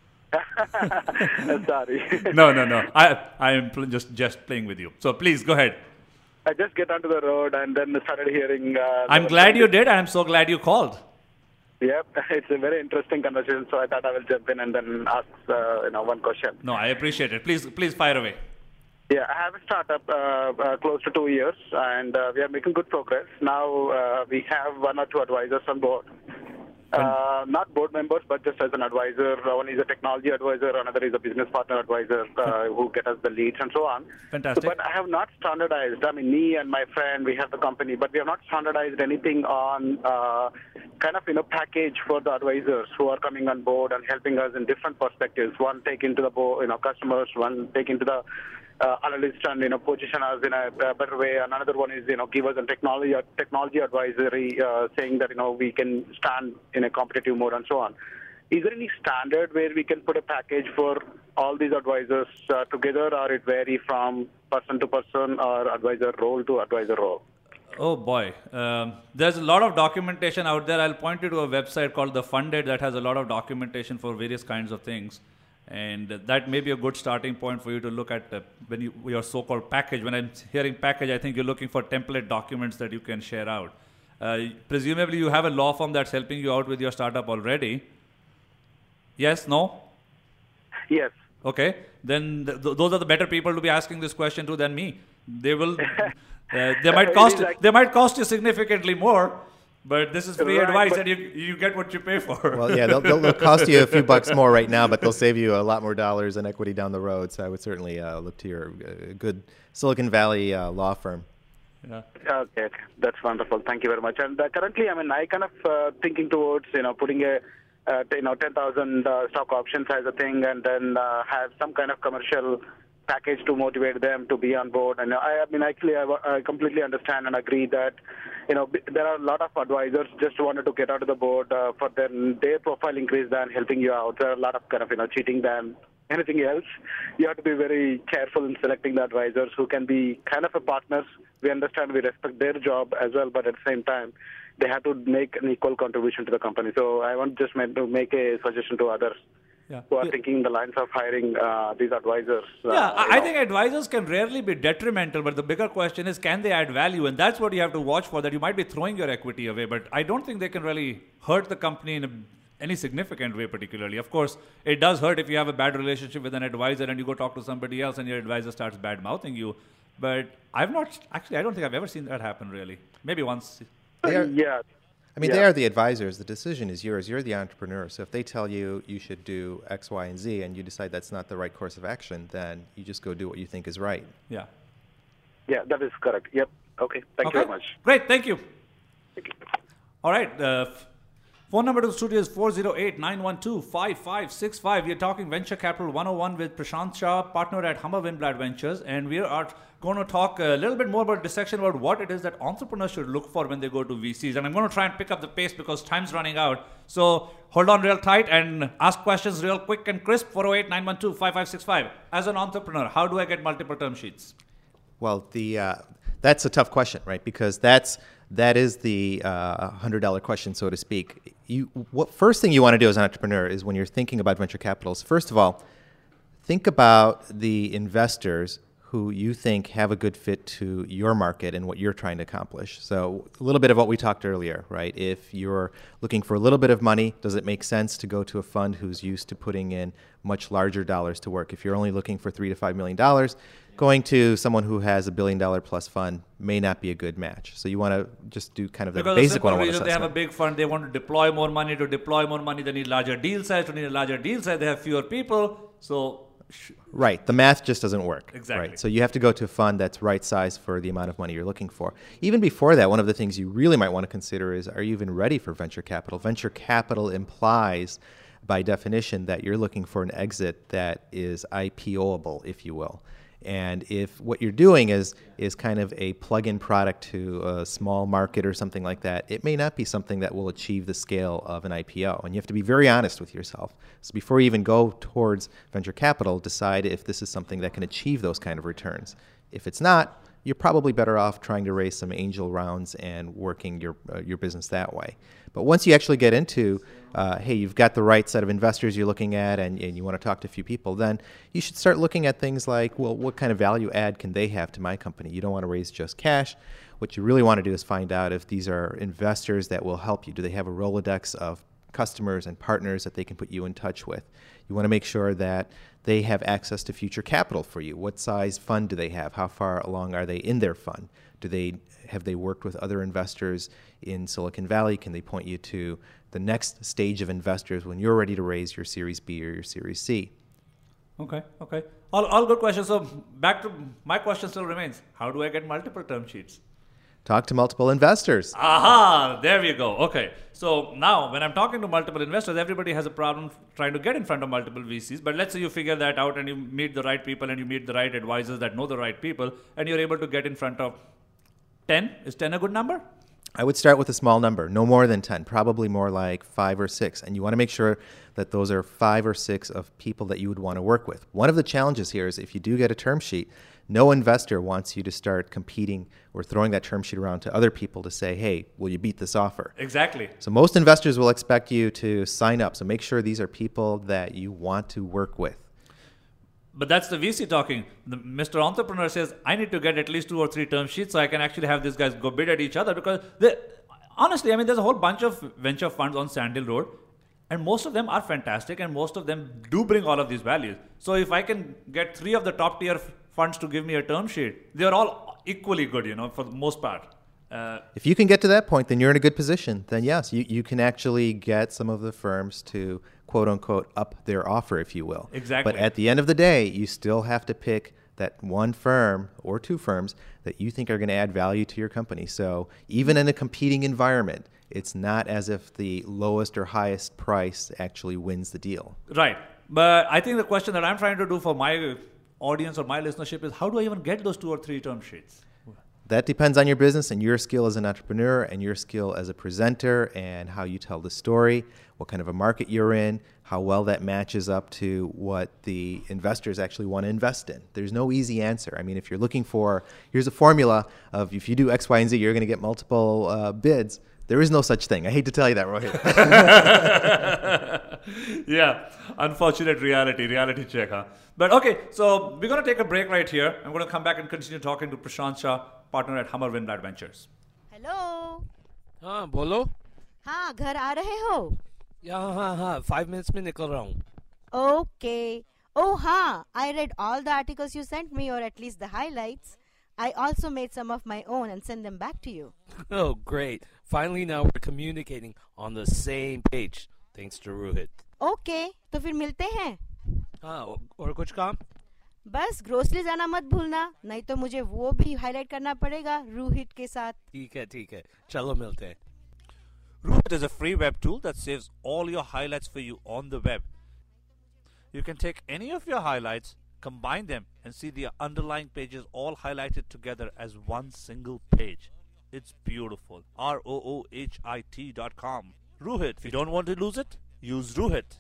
Sorry. No, no, no. I, I am pl- just, just playing with you. So please go ahead. I just get onto the road and then started hearing. Uh, I'm the- glad you did. I'm so glad you called. Yep, it's a very interesting conversation. So I thought I will jump in and then ask, uh, you know, one question. No, I appreciate it. Please, please fire away. Yeah, I have a startup uh, uh, close to two years, and uh, we are making good progress. Now uh, we have one or two advisors on board. Uh, not board members, but just as an advisor. One is a technology advisor, another is a business partner advisor uh, who get us the leads and so on. Fantastic. So, but I have not standardized. I mean, me and my friend, we have the company, but we have not standardized anything on uh, kind of, you know, package for the advisors who are coming on board and helping us in different perspectives. One take into the bo- you know customers, one take into the uh, analyst and, you know, position us in a, a better way. And another one is, you know, give us a technology technology advisory, uh, saying that, you know, we can stand in a competitive mode and so on. is there any standard where we can put a package for all these advisors uh, together, or it vary from person to person or advisor role to advisor role? Oh boy, um, there's a lot of documentation out there. I'll point you to a website called The Funded that has a lot of documentation for various kinds of things. And that may be a good starting point for you to look at uh, when you, your so-called package. When I'm hearing package, I think you're looking for template documents that you can share out. Uh, presumably, you have a law firm that's helping you out with your startup already. Yes? No? Yes. Okay. Then th- th- those are the better people to be asking this question to than me. They will. uh, they might cost. Like- they might cost you significantly more. But this is free Right, advice, but- and you you get what you pay for. Well, yeah, they'll, they'll, they'll cost you a few bucks more right now, but they'll save you a lot more dollars in equity down the road. So I would certainly uh, look to your uh, good Silicon Valley uh, law firm. Yeah. Okay, okay, that's wonderful. Thank you very much. And uh, currently, I mean, I kind of uh, thinking towards you know putting a uh, you know ten thousand uh, stock options as a thing, and then uh, have some kind of commercial package to motivate them to be on board. And I, I mean, actually, I, I completely understand and agree that you know b- there are a lot of advisors just wanted to get out of the board uh, for their their profile increase than helping you out. There are a lot of kind of you know cheating than anything else. You have to be very careful in selecting the advisors who can be kind of a partners. We understand, we respect their job as well, but at the same time, they have to make an equal contribution to the company. So I want just meant to make a suggestion to others Yeah. who are Yeah. thinking the lines of hiring uh, these advisors. Uh, Yeah, I, you I know. think advisors can rarely be detrimental, but the bigger question is, can they add value? And that's what you have to watch for, that you might be throwing your equity away, but I don't think they can really hurt the company in a, any significant way particularly. Of course, it does hurt if you have a bad relationship with an advisor and you go talk to somebody else and your advisor starts bad-mouthing you. But I've not, actually, I don't think I've ever seen that happen really. Maybe once. They are- yeah. I mean, Yeah. they are the advisors. The decision is yours. You're the entrepreneur. So if they tell you you should do X, Y, and Z, and you decide that's not the right course of action, then you just go do what you think is right. Yeah. Yeah, that is correct. Yep. Okay. Thank Okay. you very much. Great, thank you. All right. Uh, f- phone number to the studio is four oh eight, nine one two, five five six five. We're talking Venture Capital one oh one with Prashant Shah, partner at Hummer Winblad Ventures. And we are going to talk a little bit more about dissection about what it is that entrepreneurs should look for when they go to V Cs. And I'm going to try and pick up the pace because time's running out. So hold on real tight and ask questions real quick and crisp. four oh eight, nine one two, five five six five. As an entrepreneur, how do I get multiple term sheets? Well, the uh, that's a tough question, right? Because that's that is the uh, hundred dollar question, so to speak. You what first thing you want to do as an entrepreneur is when you're thinking about venture capitals. First of all, think about the investors who you think have a good fit to your market and what you're trying to accomplish. So a little bit of what we talked earlier, right? If you're looking for a little bit of money, does it make sense to go to a fund who's used to putting in much larger dollars to work? If you're only looking for three to five million dollars, going to someone who has a billion dollar plus fund may not be a good match. So you want to just do kind of the Because basic the one. simple reason they have a big fund, they want to deploy more money. To deploy more money, they need larger deal size. To need a larger deal size, they have fewer people. So Right. The math just doesn't work. Exactly. Right. So you have to go to a fund that's right size for the amount of money you're looking for. Even before that, one of the things you really might want to consider is, are you even ready for venture capital? Venture capital implies, by definition, that you're looking for an exit that is IPOable, if you will. And if what you're doing is is kind of a plug-in product to a small market or something like that, it may not be something that will achieve the scale of an I P O. And you have to be very honest with yourself. So before you even go towards venture capital, decide if this is something that can achieve those kind of returns. If it's not, you're probably better off trying to raise some angel rounds and working your uh, your business that way. But once you actually get into, uh, hey, you've got the right set of investors you're looking at, and, and you want to talk to a few people, then you should start looking at things like, well, what kind of value add can they have to my company? You don't want to raise just cash. What you really want to do is find out if these are investors that will help you. Do they have a Rolodex of customers and partners that they can put you in touch with? You want to make sure that they have access to future capital for you. What size fund do they have? How far along are they in their fund? Do they have they worked with other investors in Silicon Valley? Can they point you to the next stage of investors when you're ready to raise your Series B or your Series C? Okay, okay. All, all good questions. So back to my question still remains. How do I get multiple term sheets? Talk to multiple investors. Aha, there we go. Okay. So now when I'm talking to multiple investors, everybody has a problem trying to get in front of multiple V Cs. But let's say you figure that out and you meet the right people and you meet the right advisors that know the right people and you're able to get in front of ten. Is ten a good number? I would start with a small number, no more than ten, probably more like five or six. And you want to make sure that those are five or six of people that you would want to work with. One of the challenges here is if you do get a term sheet, no investor wants you to start competing or throwing that term sheet around to other people to say, hey, will you beat this offer? Exactly. So most investors will expect you to sign up. So make sure these are people that you want to work with. But that's the V C talking. The Mister Entrepreneur says, I need to get at least two or three term sheets so I can actually have these guys go bid at each other. Because they, honestly, I mean, there's a whole bunch of venture funds on Sandhill Road. And most of them are fantastic. And most of them do bring all of these values. So if I can get three of the top tier f- funds to give me a term sheet, they're all equally good, you know, for the most part. Uh, if you can get to that point, then you're in a good position. Then yes, you, you can actually get some of the firms to quote unquote up their offer, if you will. Exactly. But at the end of the day, you still have to pick that one firm or two firms that you think are going to add value to your company. So even in a competing environment, it's not as if the lowest or highest price actually wins the deal. Right. But I think the question that I'm trying to do for my audience or my listenership is, how do I even get those two or three term sheets? That depends on your business and your skill as an entrepreneur and your skill as a presenter and how you tell the story, what kind of a market you're in, how well that matches up to what the investors actually want to invest in. There's no easy answer. I mean, if you're looking for, here's a formula of if you do X, Y, and Z, you're going to get multiple uh, bids. There is no such thing. I hate to tell you that, Rohit. Yeah, unfortunate reality, reality check, huh? But okay, so we're going to take a break right here. I'm going to come back and continue talking to Prashant Shah, partner at Hummer Winblad Ventures. Hello. हाँ बोलो. हाँ घर आ रहे हो? हाँ हाँ हाँ five minutes में निकल रहा हूँ. Okay. Oh हाँ, I read all the articles you sent me, or at least the highlights. I also made some of my own and sent them back to you. Oh great! Finally now we're communicating on the same page. Thanks to Rohit. Okay, तो फिर मिलते हैं. हाँ और कुछ काम? बस grocery जाना मत भूलना, नहीं तो मुझे वो भी हाईलाइट करना पड़ेगा रोहित के साथ. ठीक है ठीक है, चलो मिलते हैं. Rohit is a free web tool that saves all your highlights for you on the web. You can take any of your highlights, combine them, and see the underlying pages all highlighted together as one single page. It's beautiful. R O O H I T dot com. Rohit. If you don't want to lose it, use Rohit.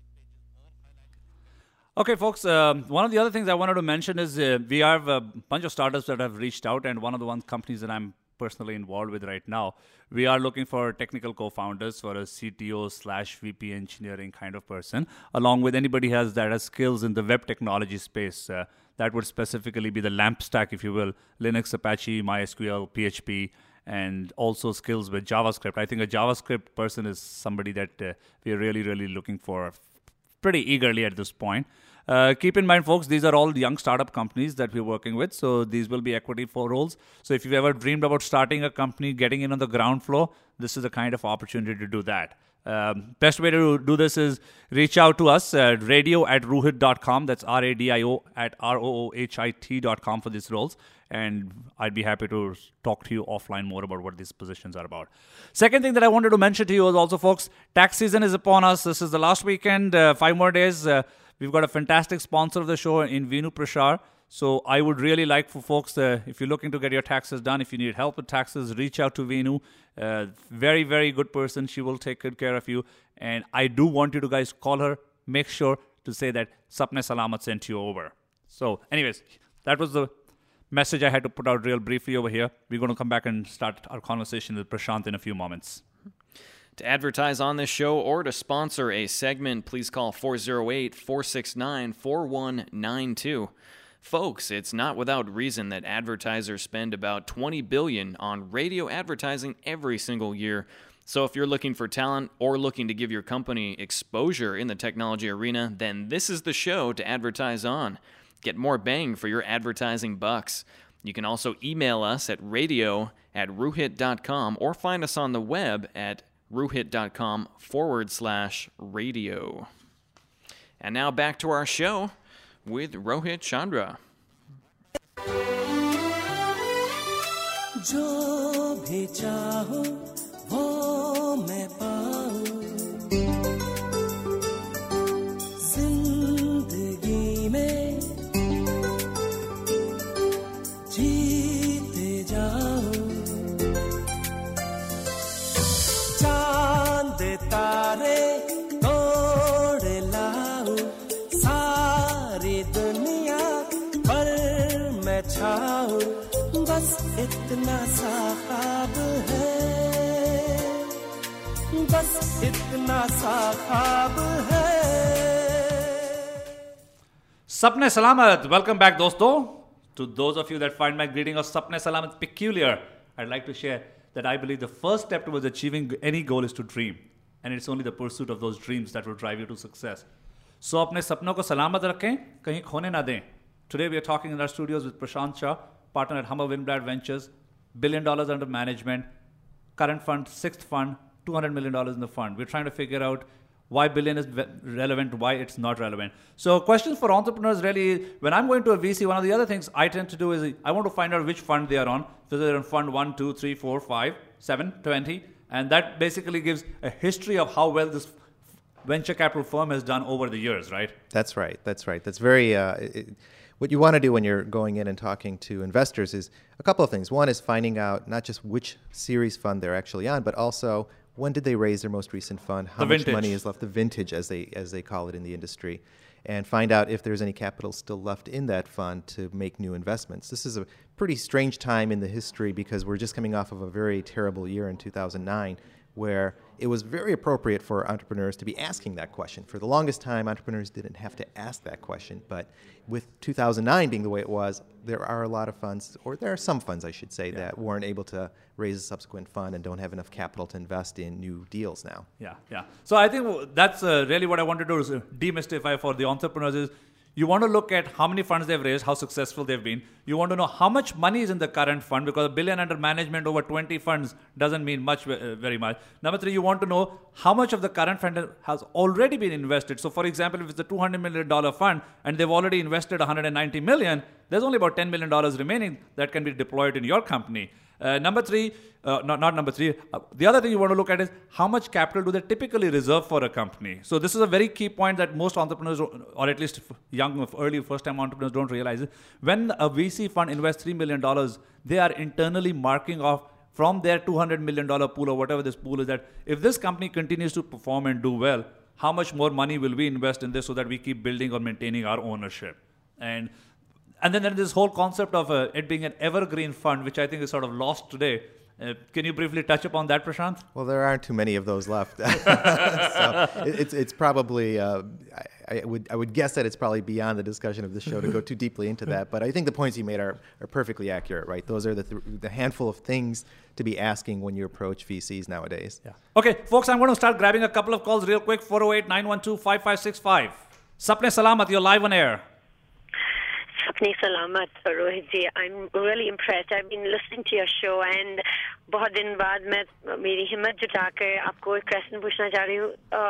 Okay, folks, um, one of the other things I wanted to mention is uh, we have a bunch of startups that have reached out, and one of the one companies that I'm personally involved with right now, we are looking for technical co-founders for a C T O slash V P engineering kind of person, along with anybody has that has skills in the web technology space. Uh, that would specifically be the LAMP stack, if you will, Linux, Apache, MySQL, P H P, and also skills with JavaScript. I think a JavaScript person is somebody that uh, we are really, really looking for pretty eagerly at this point. Uh, keep in mind, folks, these are all young startup companies that we're working with. So these will be equity for roles. So if you've ever dreamed about starting a company, getting in on the ground floor, this is the kind of opportunity to do that. Um, best way to do this is reach out to us at radio at rohit dot com. That's R A D I O at R O O H I T dot com for these roles. And I'd be happy to talk to you offline more about what these positions are about. Second thing that I wanted to mention to you is also, folks, tax season is upon us. This is the last weekend, uh, five more days. Uh, we've got a fantastic sponsor of the show in Venu Prashar. So I would really like for folks, uh, if you're looking to get your taxes done, if you need help with taxes, reach out to Venu. Uh, very, very good person. She will take good care of you. And I do want you to guys call her. Make sure to say that Sapne Salamat sent you over. So anyways, that was the message I had to put out real briefly over here. We're going to come back and start our conversation with Prashant in a few moments. To advertise on this show or to sponsor a segment, please call four oh eight, four six nine, four one nine two. Folks, it's not without reason that advertisers spend about twenty billion dollars on radio advertising every single year. So if you're looking for talent or looking to give your company exposure in the technology arena, then this is the show to advertise on. Get more bang for your advertising bucks. You can also email us at radio at rohit dot com or find us on the web at rohit dot com forward slash radio. And now back to our show with Rohit Chandra. जो भी चाहो वो मैं पाऊं जिंदगी में जीते जाओ इतना सा ख्वाब है, बस इतना सा ख्वाब है. Sapne Salamat. Welcome back, dosto. To those of you that find my greeting of Sapne Salamat peculiar, I'd like to share that I believe the first step towards achieving any goal is to dream. And it's only the pursuit of those dreams that will drive you to success. So अपने सपनों को सलामत रखें, कहीं खोने ना दें. Today we are talking in our studios with Prashant Shah, partner at Humber Winblad Ventures, billion dollars under management, current fund, sixth fund, two hundred million dollars in the fund. We're trying to figure out why billion is relevant, why it's not relevant. So questions for entrepreneurs really, when I'm going to a V C, one of the other things I tend to do is I want to find out which fund they are on. So they're on fund one, two, three, four, five, seven, twenty. And that basically gives a history of how well this venture capital firm has done over the years, right? That's right. That's right. That's very... Uh, it, what you want to do when you're going in and talking to investors is a couple of things. One is finding out not just which series fund they're actually on, but also when did they raise their most recent fund, how much money is left, the vintage as they as they call it in the industry, and find out if there's any capital still left in that fund to make new investments. This is a pretty strange time in the history because we're just coming off of a very terrible year in two thousand nine where it was very appropriate for entrepreneurs to be asking that question. For the longest time, entrepreneurs didn't have to ask that question, but with two thousand nine being the way it was, there are a lot of funds, or there are some funds, I should say, yeah. that weren't able to raise a subsequent fund and don't have enough capital to invest in new deals now. Yeah, yeah. So I think that's uh, really what I wanted to do is demystify for the entrepreneurs is you want to look at how many funds they've raised, how successful they've been. You want to know how much money is in the current fund because a billion under management over twenty funds doesn't mean much, uh, very much. Number three, you want to know how much of the current fund has already been invested. So for example, if it's a two hundred million dollars fund and they've already invested one hundred ninety million dollars, there's only about ten million dollars remaining that can be deployed in your company. Uh, number three, uh, not, not number three, uh, the other thing you want to look at is how much capital do they typically reserve for a company. So this is a very key point that most entrepreneurs, or at least young, early first-time entrepreneurs don't realize. When a V C fund invests three million dollars, they are internally marking off from their two hundred million dollars pool or whatever this pool is that if this company continues to perform and do well, how much more money will we invest in this so that we keep building or maintaining our ownership? And And then there's this whole concept of uh, it being an evergreen fund, which I think is sort of lost today. Uh, can you briefly touch upon that, Prashant? Well, there aren't too many of those left. so it, it's it's probably uh, I, I would I would guess that it's probably beyond the discussion of this show to go too deeply into that. But I think the points you made are, are perfectly accurate, right? Those are the th- the handful of things to be asking when you approach V Cs nowadays. Yeah. Okay, folks, I'm going to start grabbing a couple of calls real quick. four oh eight, nine one two, five five six five. Sapne Salamat, you're live on air. Sapne Salamat, Rohit ji. I'm really impressed. I've been listening to your show and बहुत दिन बाद मैं मेरी हिम्मत जुटाकर आपको एक question पूछना चाह रही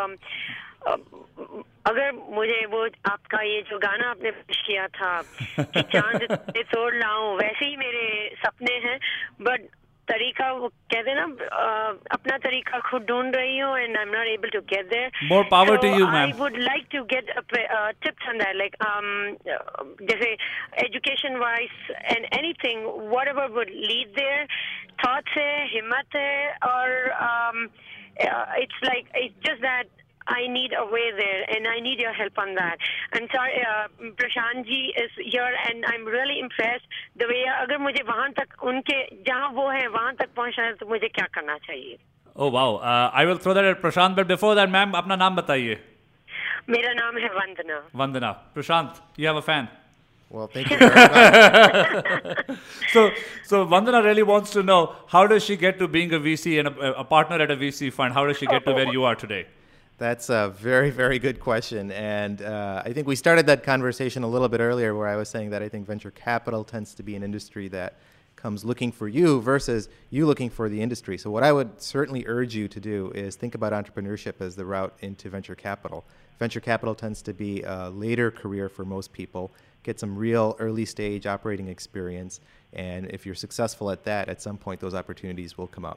हूँ. अगर मुझे वो आपका ये जो गाना आपने पेश किया था कि चांद पे तोड़ लाऊं वैसे ही मेरे सपने हैं बट तरीका वो कहते ना अपना तरीका खुद ढूंढ रही हूँ and I'm not able to get there. More power so to you, ma'am. I would like to get a, uh, tips on that, like um, जैसे education wise and anything, whatever would lead there. Thoughts है, हिम्मत है, और um, uh, it's like it's just that I need a way there, and I need your help on that. I'm sorry, uh, Prashant ji is here, and I'm really impressed. The way अगर मुझे वहाँ तक उनके जहाँ वो हैं वहाँ तक पहुँचना है तो मुझे क्या करना चाहिए? Oh wow! Uh, I will throw that at Prashant, but before that, ma'am, अपना नाम बताइए. मेरा नाम है वंदना. Vandana. Prashant, you have a fan. Well, thank you very much. so, so Vandana really wants to know how does she get to being a V C and a, a partner at a V C fund? How does she get to where you are today? That's a very, very good question. And uh, I think we started that conversation a little bit earlier where I was saying that I think venture capital tends to be an industry that comes looking for you versus you looking for the industry. So what I would certainly urge you to do is think about entrepreneurship as the route into venture capital. Venture capital tends to be a later career for most people. Get some real early stage operating experience. And if you're successful at that, at some point those opportunities will come up.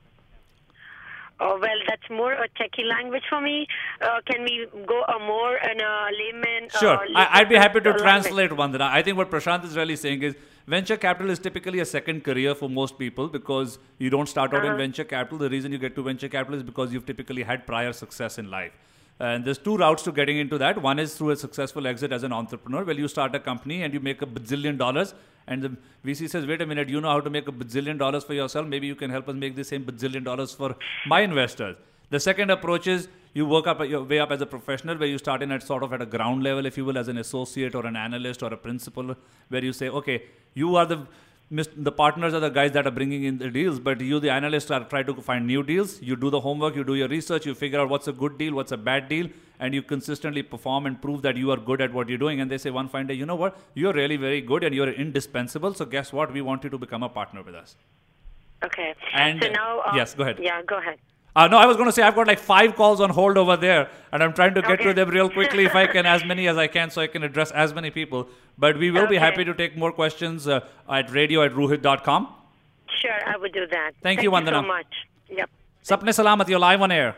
Oh, well, that's more a techie language for me. Uh, can we go a more in a layman? Sure. Uh, I, I'd be happy to language. translate, Vandana. I think what Prashant is really saying is venture capital is typically a second career for most people because you don't start out Uh-huh. in venture capital. The reason you get to venture capital is because you've typically had prior success in life. And there's two routes to getting into that. One is through a successful exit as an entrepreneur, where you start a company and you make a bazillion dollars. And the V C says, wait a minute, you know how to make a bazillion dollars for yourself. Maybe you can help us make the same bazillion dollars for my investors. The second approach is you work up your way up as a professional, where you start in at sort of at a ground level, if you will, as an associate or an analyst or a principal, where you say, okay, you are the the partners are the guys that are bringing in the deals, but you, the analysts, are trying to find new deals. You do the homework, you do your research, you figure out what's a good deal, what's a bad deal, and you consistently perform and prove that you are good at what you're doing. And they say one fine day, you know what, you're really very good and you're indispensable. So guess what? We want you to become a partner with us. Okay. And so now, uh, yes, go ahead. Yeah, go ahead. Uh, no, I was going to say I've got like five calls on hold over there, and I'm trying to get Okay. to them real quickly if I can, as many as I can, so I can address as many people. But we will be Okay. happy to take more questions uh, at radio at ruhit dot com. Sure, I would do that. Thank you, so Vandana. much. Yep. Sapne Salamat, you're live on air.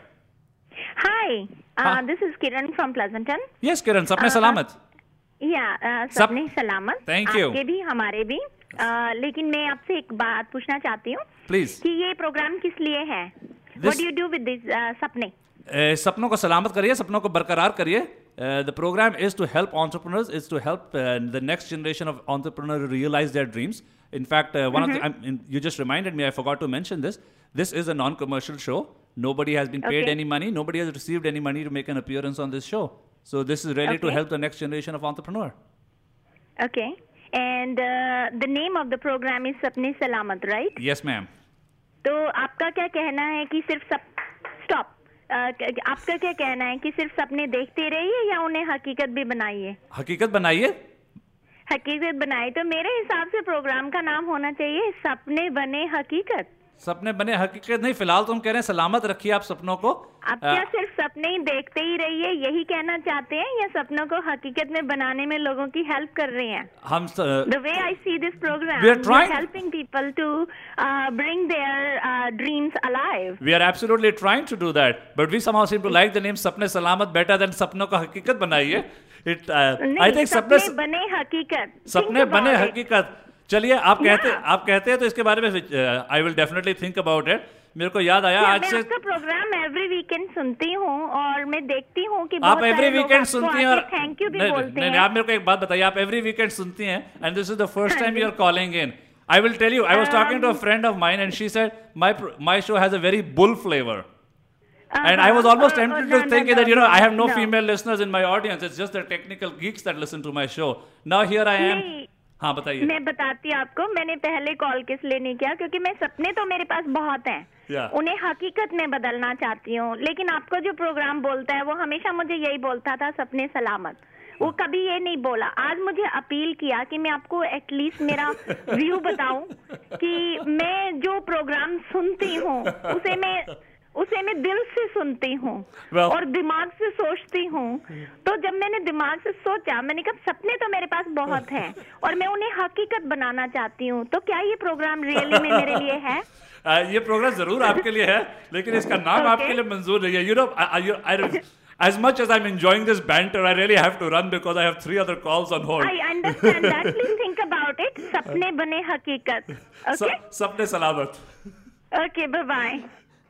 Hi, uh, this is Kiran from Pleasanton. Yes, Kiran, Sapne Uh, Salamat. या uh, सब- सबने सलामत Thank you. आपके भी हमारे भी uh, लेकिन मैं आपसे एक बात पूछना चाहती हूँ Please. कि ये प्रोग्राम किस लिए है This- What do you do with this uh, सपने Uh, सपनों को सलामत करिए, सपनों को बरकरार करिए. Uh, the program is to help entrepreneurs, is to help uh, the next generation of entrepreneurs realize their dreams. In fact, uh, one of the, I'm, in, you just reminded me, I forgot to mention this. This is a non-commercial show. Nobody has been paid Okay. any money. Nobody has received any money to make an appearance on this show. So this is really to Okay. help the next generation of entrepreneur. Okay, and uh, the name of the program is सपने सलामत, right? Yes, ma'am. तो आपका क्या कहना है कि सिर्फ सप स्टॉप आपका क्या कहना है कि सिर्फ सपने देखते रहिए या उन्हें हकीकत भी बनाइए हकीकत बनाइए. हकीकत बनाए तो मेरे हिसाब से प्रोग्राम का नाम होना चाहिए सपने बने हकीकत सपने बने हकीकत नहीं. फिलहाल तो हम कह रहे हैं सलामत रखिए आप सपनों को. आप क्या सिर्फ सपने ही देखते ही रहिए यही कहना चाहते हैं या सपनों को हकीकत में बनाने में लोगों की हेल्प कर रहे हैं हम स- The way I see this program, We are trying- you're helping people to uh, bring their uh, dreams alive. We are absolutely trying to do that, but we somehow seem to like the name Sapne Salamat better than Sapnों को हकीकत बनाइए. It, uh, I नहीं, think सपने सपने बने हकीकत सपने Think बने about it. हकीकत. चलिए आप कहते आप कहते हैं तो इसके बारे में I will definitely think about it. मेरे को याद आया या, आज मैं से आपका प्रोग्राम एवरी वीकेंड सुनती हूँ और मैं देखती हूँ कि आप बहुत एवरी सारे लोग वीकेंड आपको सुनती हैं आके और थैंक यू भी नहीं, बोलते नहीं, हैं नहीं, आप मेरे को एक बात बताइए. आप एवरी वीकेंड सुनती हैं and this is the first time you are calling in. I will tell you, I was talking to a friend of mine and she said my my show has a very bull flavour. And I was almost Uh, tempted no, to no, think no, that, you know, no, I have no, no. female listeners in my audience. It's just the technical geeks that listen to my show. Now here I am. नहीं, हाँ बताइए. मैं बताती हूँ आपको मैंने पहले call किस लिए नहीं किया क्योंकि मैं सपने तो मेरे पास बहुत हैं Yeah. उन्हें हकीकत में बदलना चाहती हूँ लेकिन आपको जो प्रोग्राम बोलता है वो हमेशा मुझे यही बोलता था सपने सलामत वो कभी ये नहीं बोला. आज मुझे अपील किया कि मैं आपको एटलीस्ट मेरा व्यू बताऊं कि मैं जो प्रोग्राम सुनती हूँ उसे मैं उसे मैं दिल से सुनती हूँ Well- और दिमाग से सोचती हूँ. तो जब मैंने दिमाग से सोचा मैंने कहा सपने तो मेरे पास बहुत हैं और मैं उन्हें हकीकत बनाना चाहती हूँ तो क्या ये प्रोग्राम रियली में मेरे लिए है? Uh, ये प्रोग्राम जरूर आपके लिए है लेकिन इसका नाम Okay. आपके लिए मंजूर नहीं है. You know, I, I, I, as much as I'm enjoying this banter, I really have to run because I have three other calls on hold. I understand that. Please think about it. सपने बने हकीकत. स- Okay? सपने सलामत. Okay, bye-bye.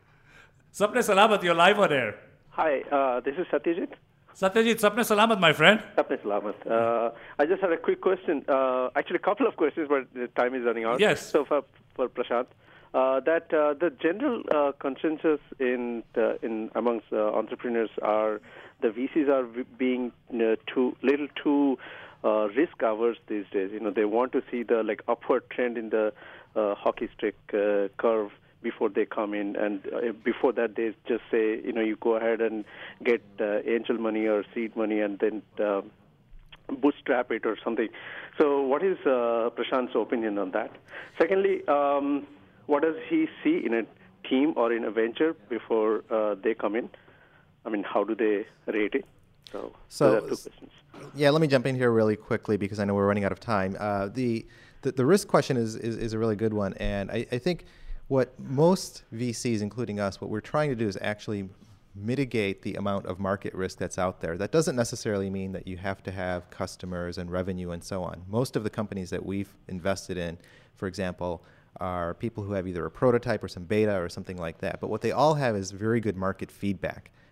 सपने सलामत, you're live on air. Hi, uh, this is Satyajit. Satyajit, sapne salamat, my friend. Sapne Salamat. Uh, I just had a quick question. Uh, actually, a couple of questions, but the time is running out. Yes. So for, for Prashant, uh, that uh, the general uh, consensus in the, in amongst uh, entrepreneurs are the V Cs are v- being uh, too little too uh, risk averse these days. You know, they want to see the like upward trend in the uh, hockey stick uh, curve before they come in, and uh, before that they just say, you know, you go ahead and get uh, angel money or seed money and then uh, bootstrap it or something. So what is uh, Prashant's opinion on that? Secondly, um, what does he see in a team or in a venture before uh, they come in? I mean, how do they rate it? So, So, those are two questions. Yeah, let me jump in here really quickly because I know we're running out of time. Uh, the, the the risk question is, is, is a really good one, and I, I think what most V Cs, including us, what we're trying to do is actually mitigate the amount of market risk that's out there. That doesn't necessarily mean that you have to have customers and revenue and so on. Most of the companies that we've invested in, for example, are people who have either a prototype or some beta or something like that. But what they all have is very good market feedback.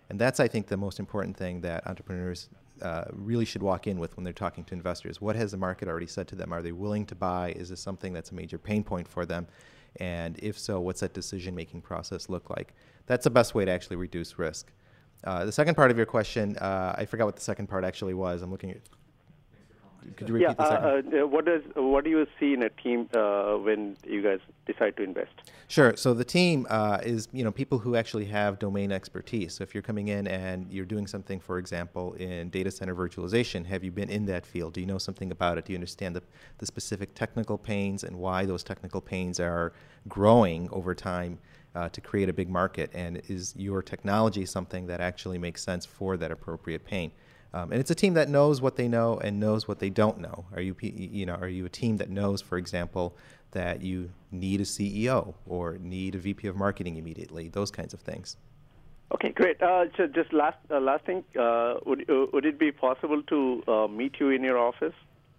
And that's, I think, the most important thing that entrepreneurs uh, really should walk in with when they're talking to investors. What has the market already said to them? Are they willing to buy? Is this something that's a major pain point for them? And if so, what's that decision-making process look like? That's the best way to actually reduce risk. Uh, the second part of your question, uh, I forgot what the second part actually was. I'm looking at. Could you repeat yeah, the second? Uh, uh, what does what do you see in a team uh, when you guys decide to invest? Sure. So the team uh, is, you know, people who actually have domain expertise. So if you're coming in and you're doing something, for example, in data center virtualization, have you been in that field? Do you know something about it? Do you understand the, the specific technical pains and why those technical pains are growing over time uh, to create a big market? And is your technology something that actually makes sense for that appropriate pain? Um, and it's a team that knows what they know and knows what they don't know. Are you, you know, are you a team that knows, for example, that you need a C E O or need a V P of marketing immediately? Those kinds of things. Okay, great. Uh, so just last uh, last thing, uh, would uh, would it be possible to uh, meet you in your office?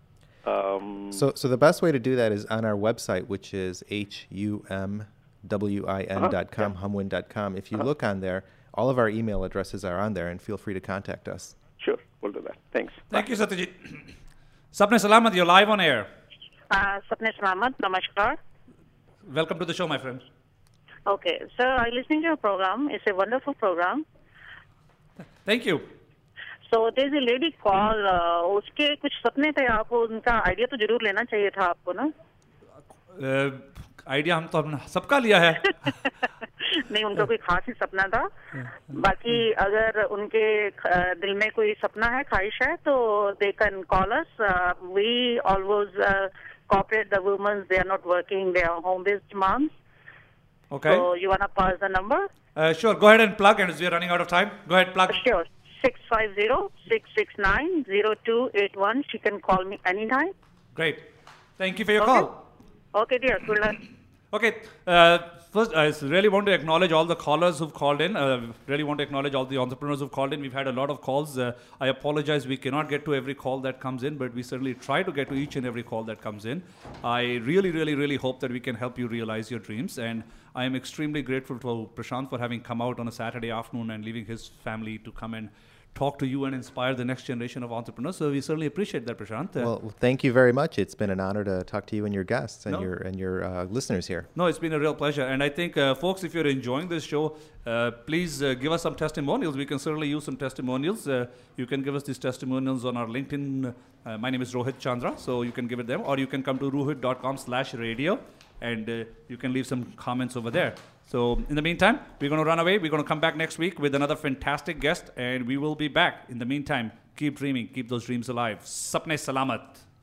Um, so, so the best way to do that is on our website, which is H U M W I N dot com, uh-huh, yeah. humwin dot com. If you uh-huh. look on there, all of our email addresses are on there, and feel free to contact us. Sure, we'll do that. Thanks. Thank Bye. you, Satyajit. Sapne Salamat, you're live on air. Uh, Sapne Salamat, namaskar. Welcome to the show, my friend. Okay, so I listening to your program. It's a wonderful program. Thank you. So there's a lady called. Uh, उसके कुछ सपने थे आपको उनका idea तो जरूर लेना चाहिए था आपको ना. आइडिया हम तो हमने सबका लिया है. नहीं उनका कोई खास ही सपना था. बाकी अगर उनके दिल में कोई सपना है, ख्वाहिश है, तो they can call us. Uh, we always uh, cooperate the women. They are not working. They are home-based moms. Okay. So you wanna pass the number? Uh, sure. Go ahead and plug, and as we are running out of time, go ahead plug. Sure. Six five zero six six nine zero two eight one. She can call me anytime. Great. Thank you for your okay. call. Okay, dear. Good luck. Okay. Uh, First, I really want to acknowledge all the callers who've called in. Uh, really want to acknowledge all the entrepreneurs who've called in. We've had a lot of calls. Uh, I apologize, we cannot get to every call that comes in, but we certainly try to get to each and every call that comes in. I really, really, really hope that we can help you realize your dreams. And I am extremely grateful to Prashant for having come out on a Saturday afternoon and leaving his family to come and talk to you and inspire the next generation of entrepreneurs. So we certainly appreciate that, Prashant. Uh, well, thank you very much. It's been an honor to talk to you and your guests and no. your and your uh, listeners here. No, it's been a real pleasure. And I think, uh, folks, if you're enjoying this show, uh, please uh, give us some testimonials. We can certainly use some testimonials. Uh, you can give us these testimonials on our LinkedIn. Uh, my name is Rohit Chandra, so you can give it them. Or you can come to rohit dot com slash radio, and uh, you can leave some comments over there. So in the meantime, we're going to run away. We're going to come back next week with another fantastic guest, and we will be back. In the meantime, keep dreaming. Keep those dreams alive. Sapne Salamat.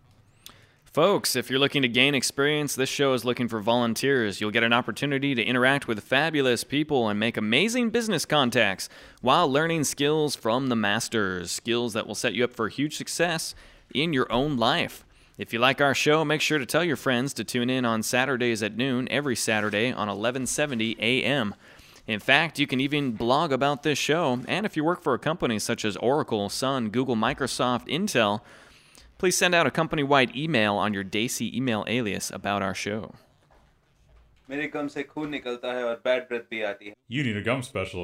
Folks, if you're looking to gain experience, this show is looking for volunteers. You'll get an opportunity to interact with fabulous people and make amazing business contacts while learning skills from the masters, skills that will set you up for huge success in your own life. If you like our show, make sure to tell your friends to tune in on Saturdays at noon, every Saturday on eleven seventy A M. In fact, you can even blog about this show, and if you work for a company such as Oracle, Sun, Google, Microsoft, Intel, please send out a company-wide email on your Daisy email alias about our show. मेरे गम से खून निकलता है और bad breath भी आती है. You need a gum specialist.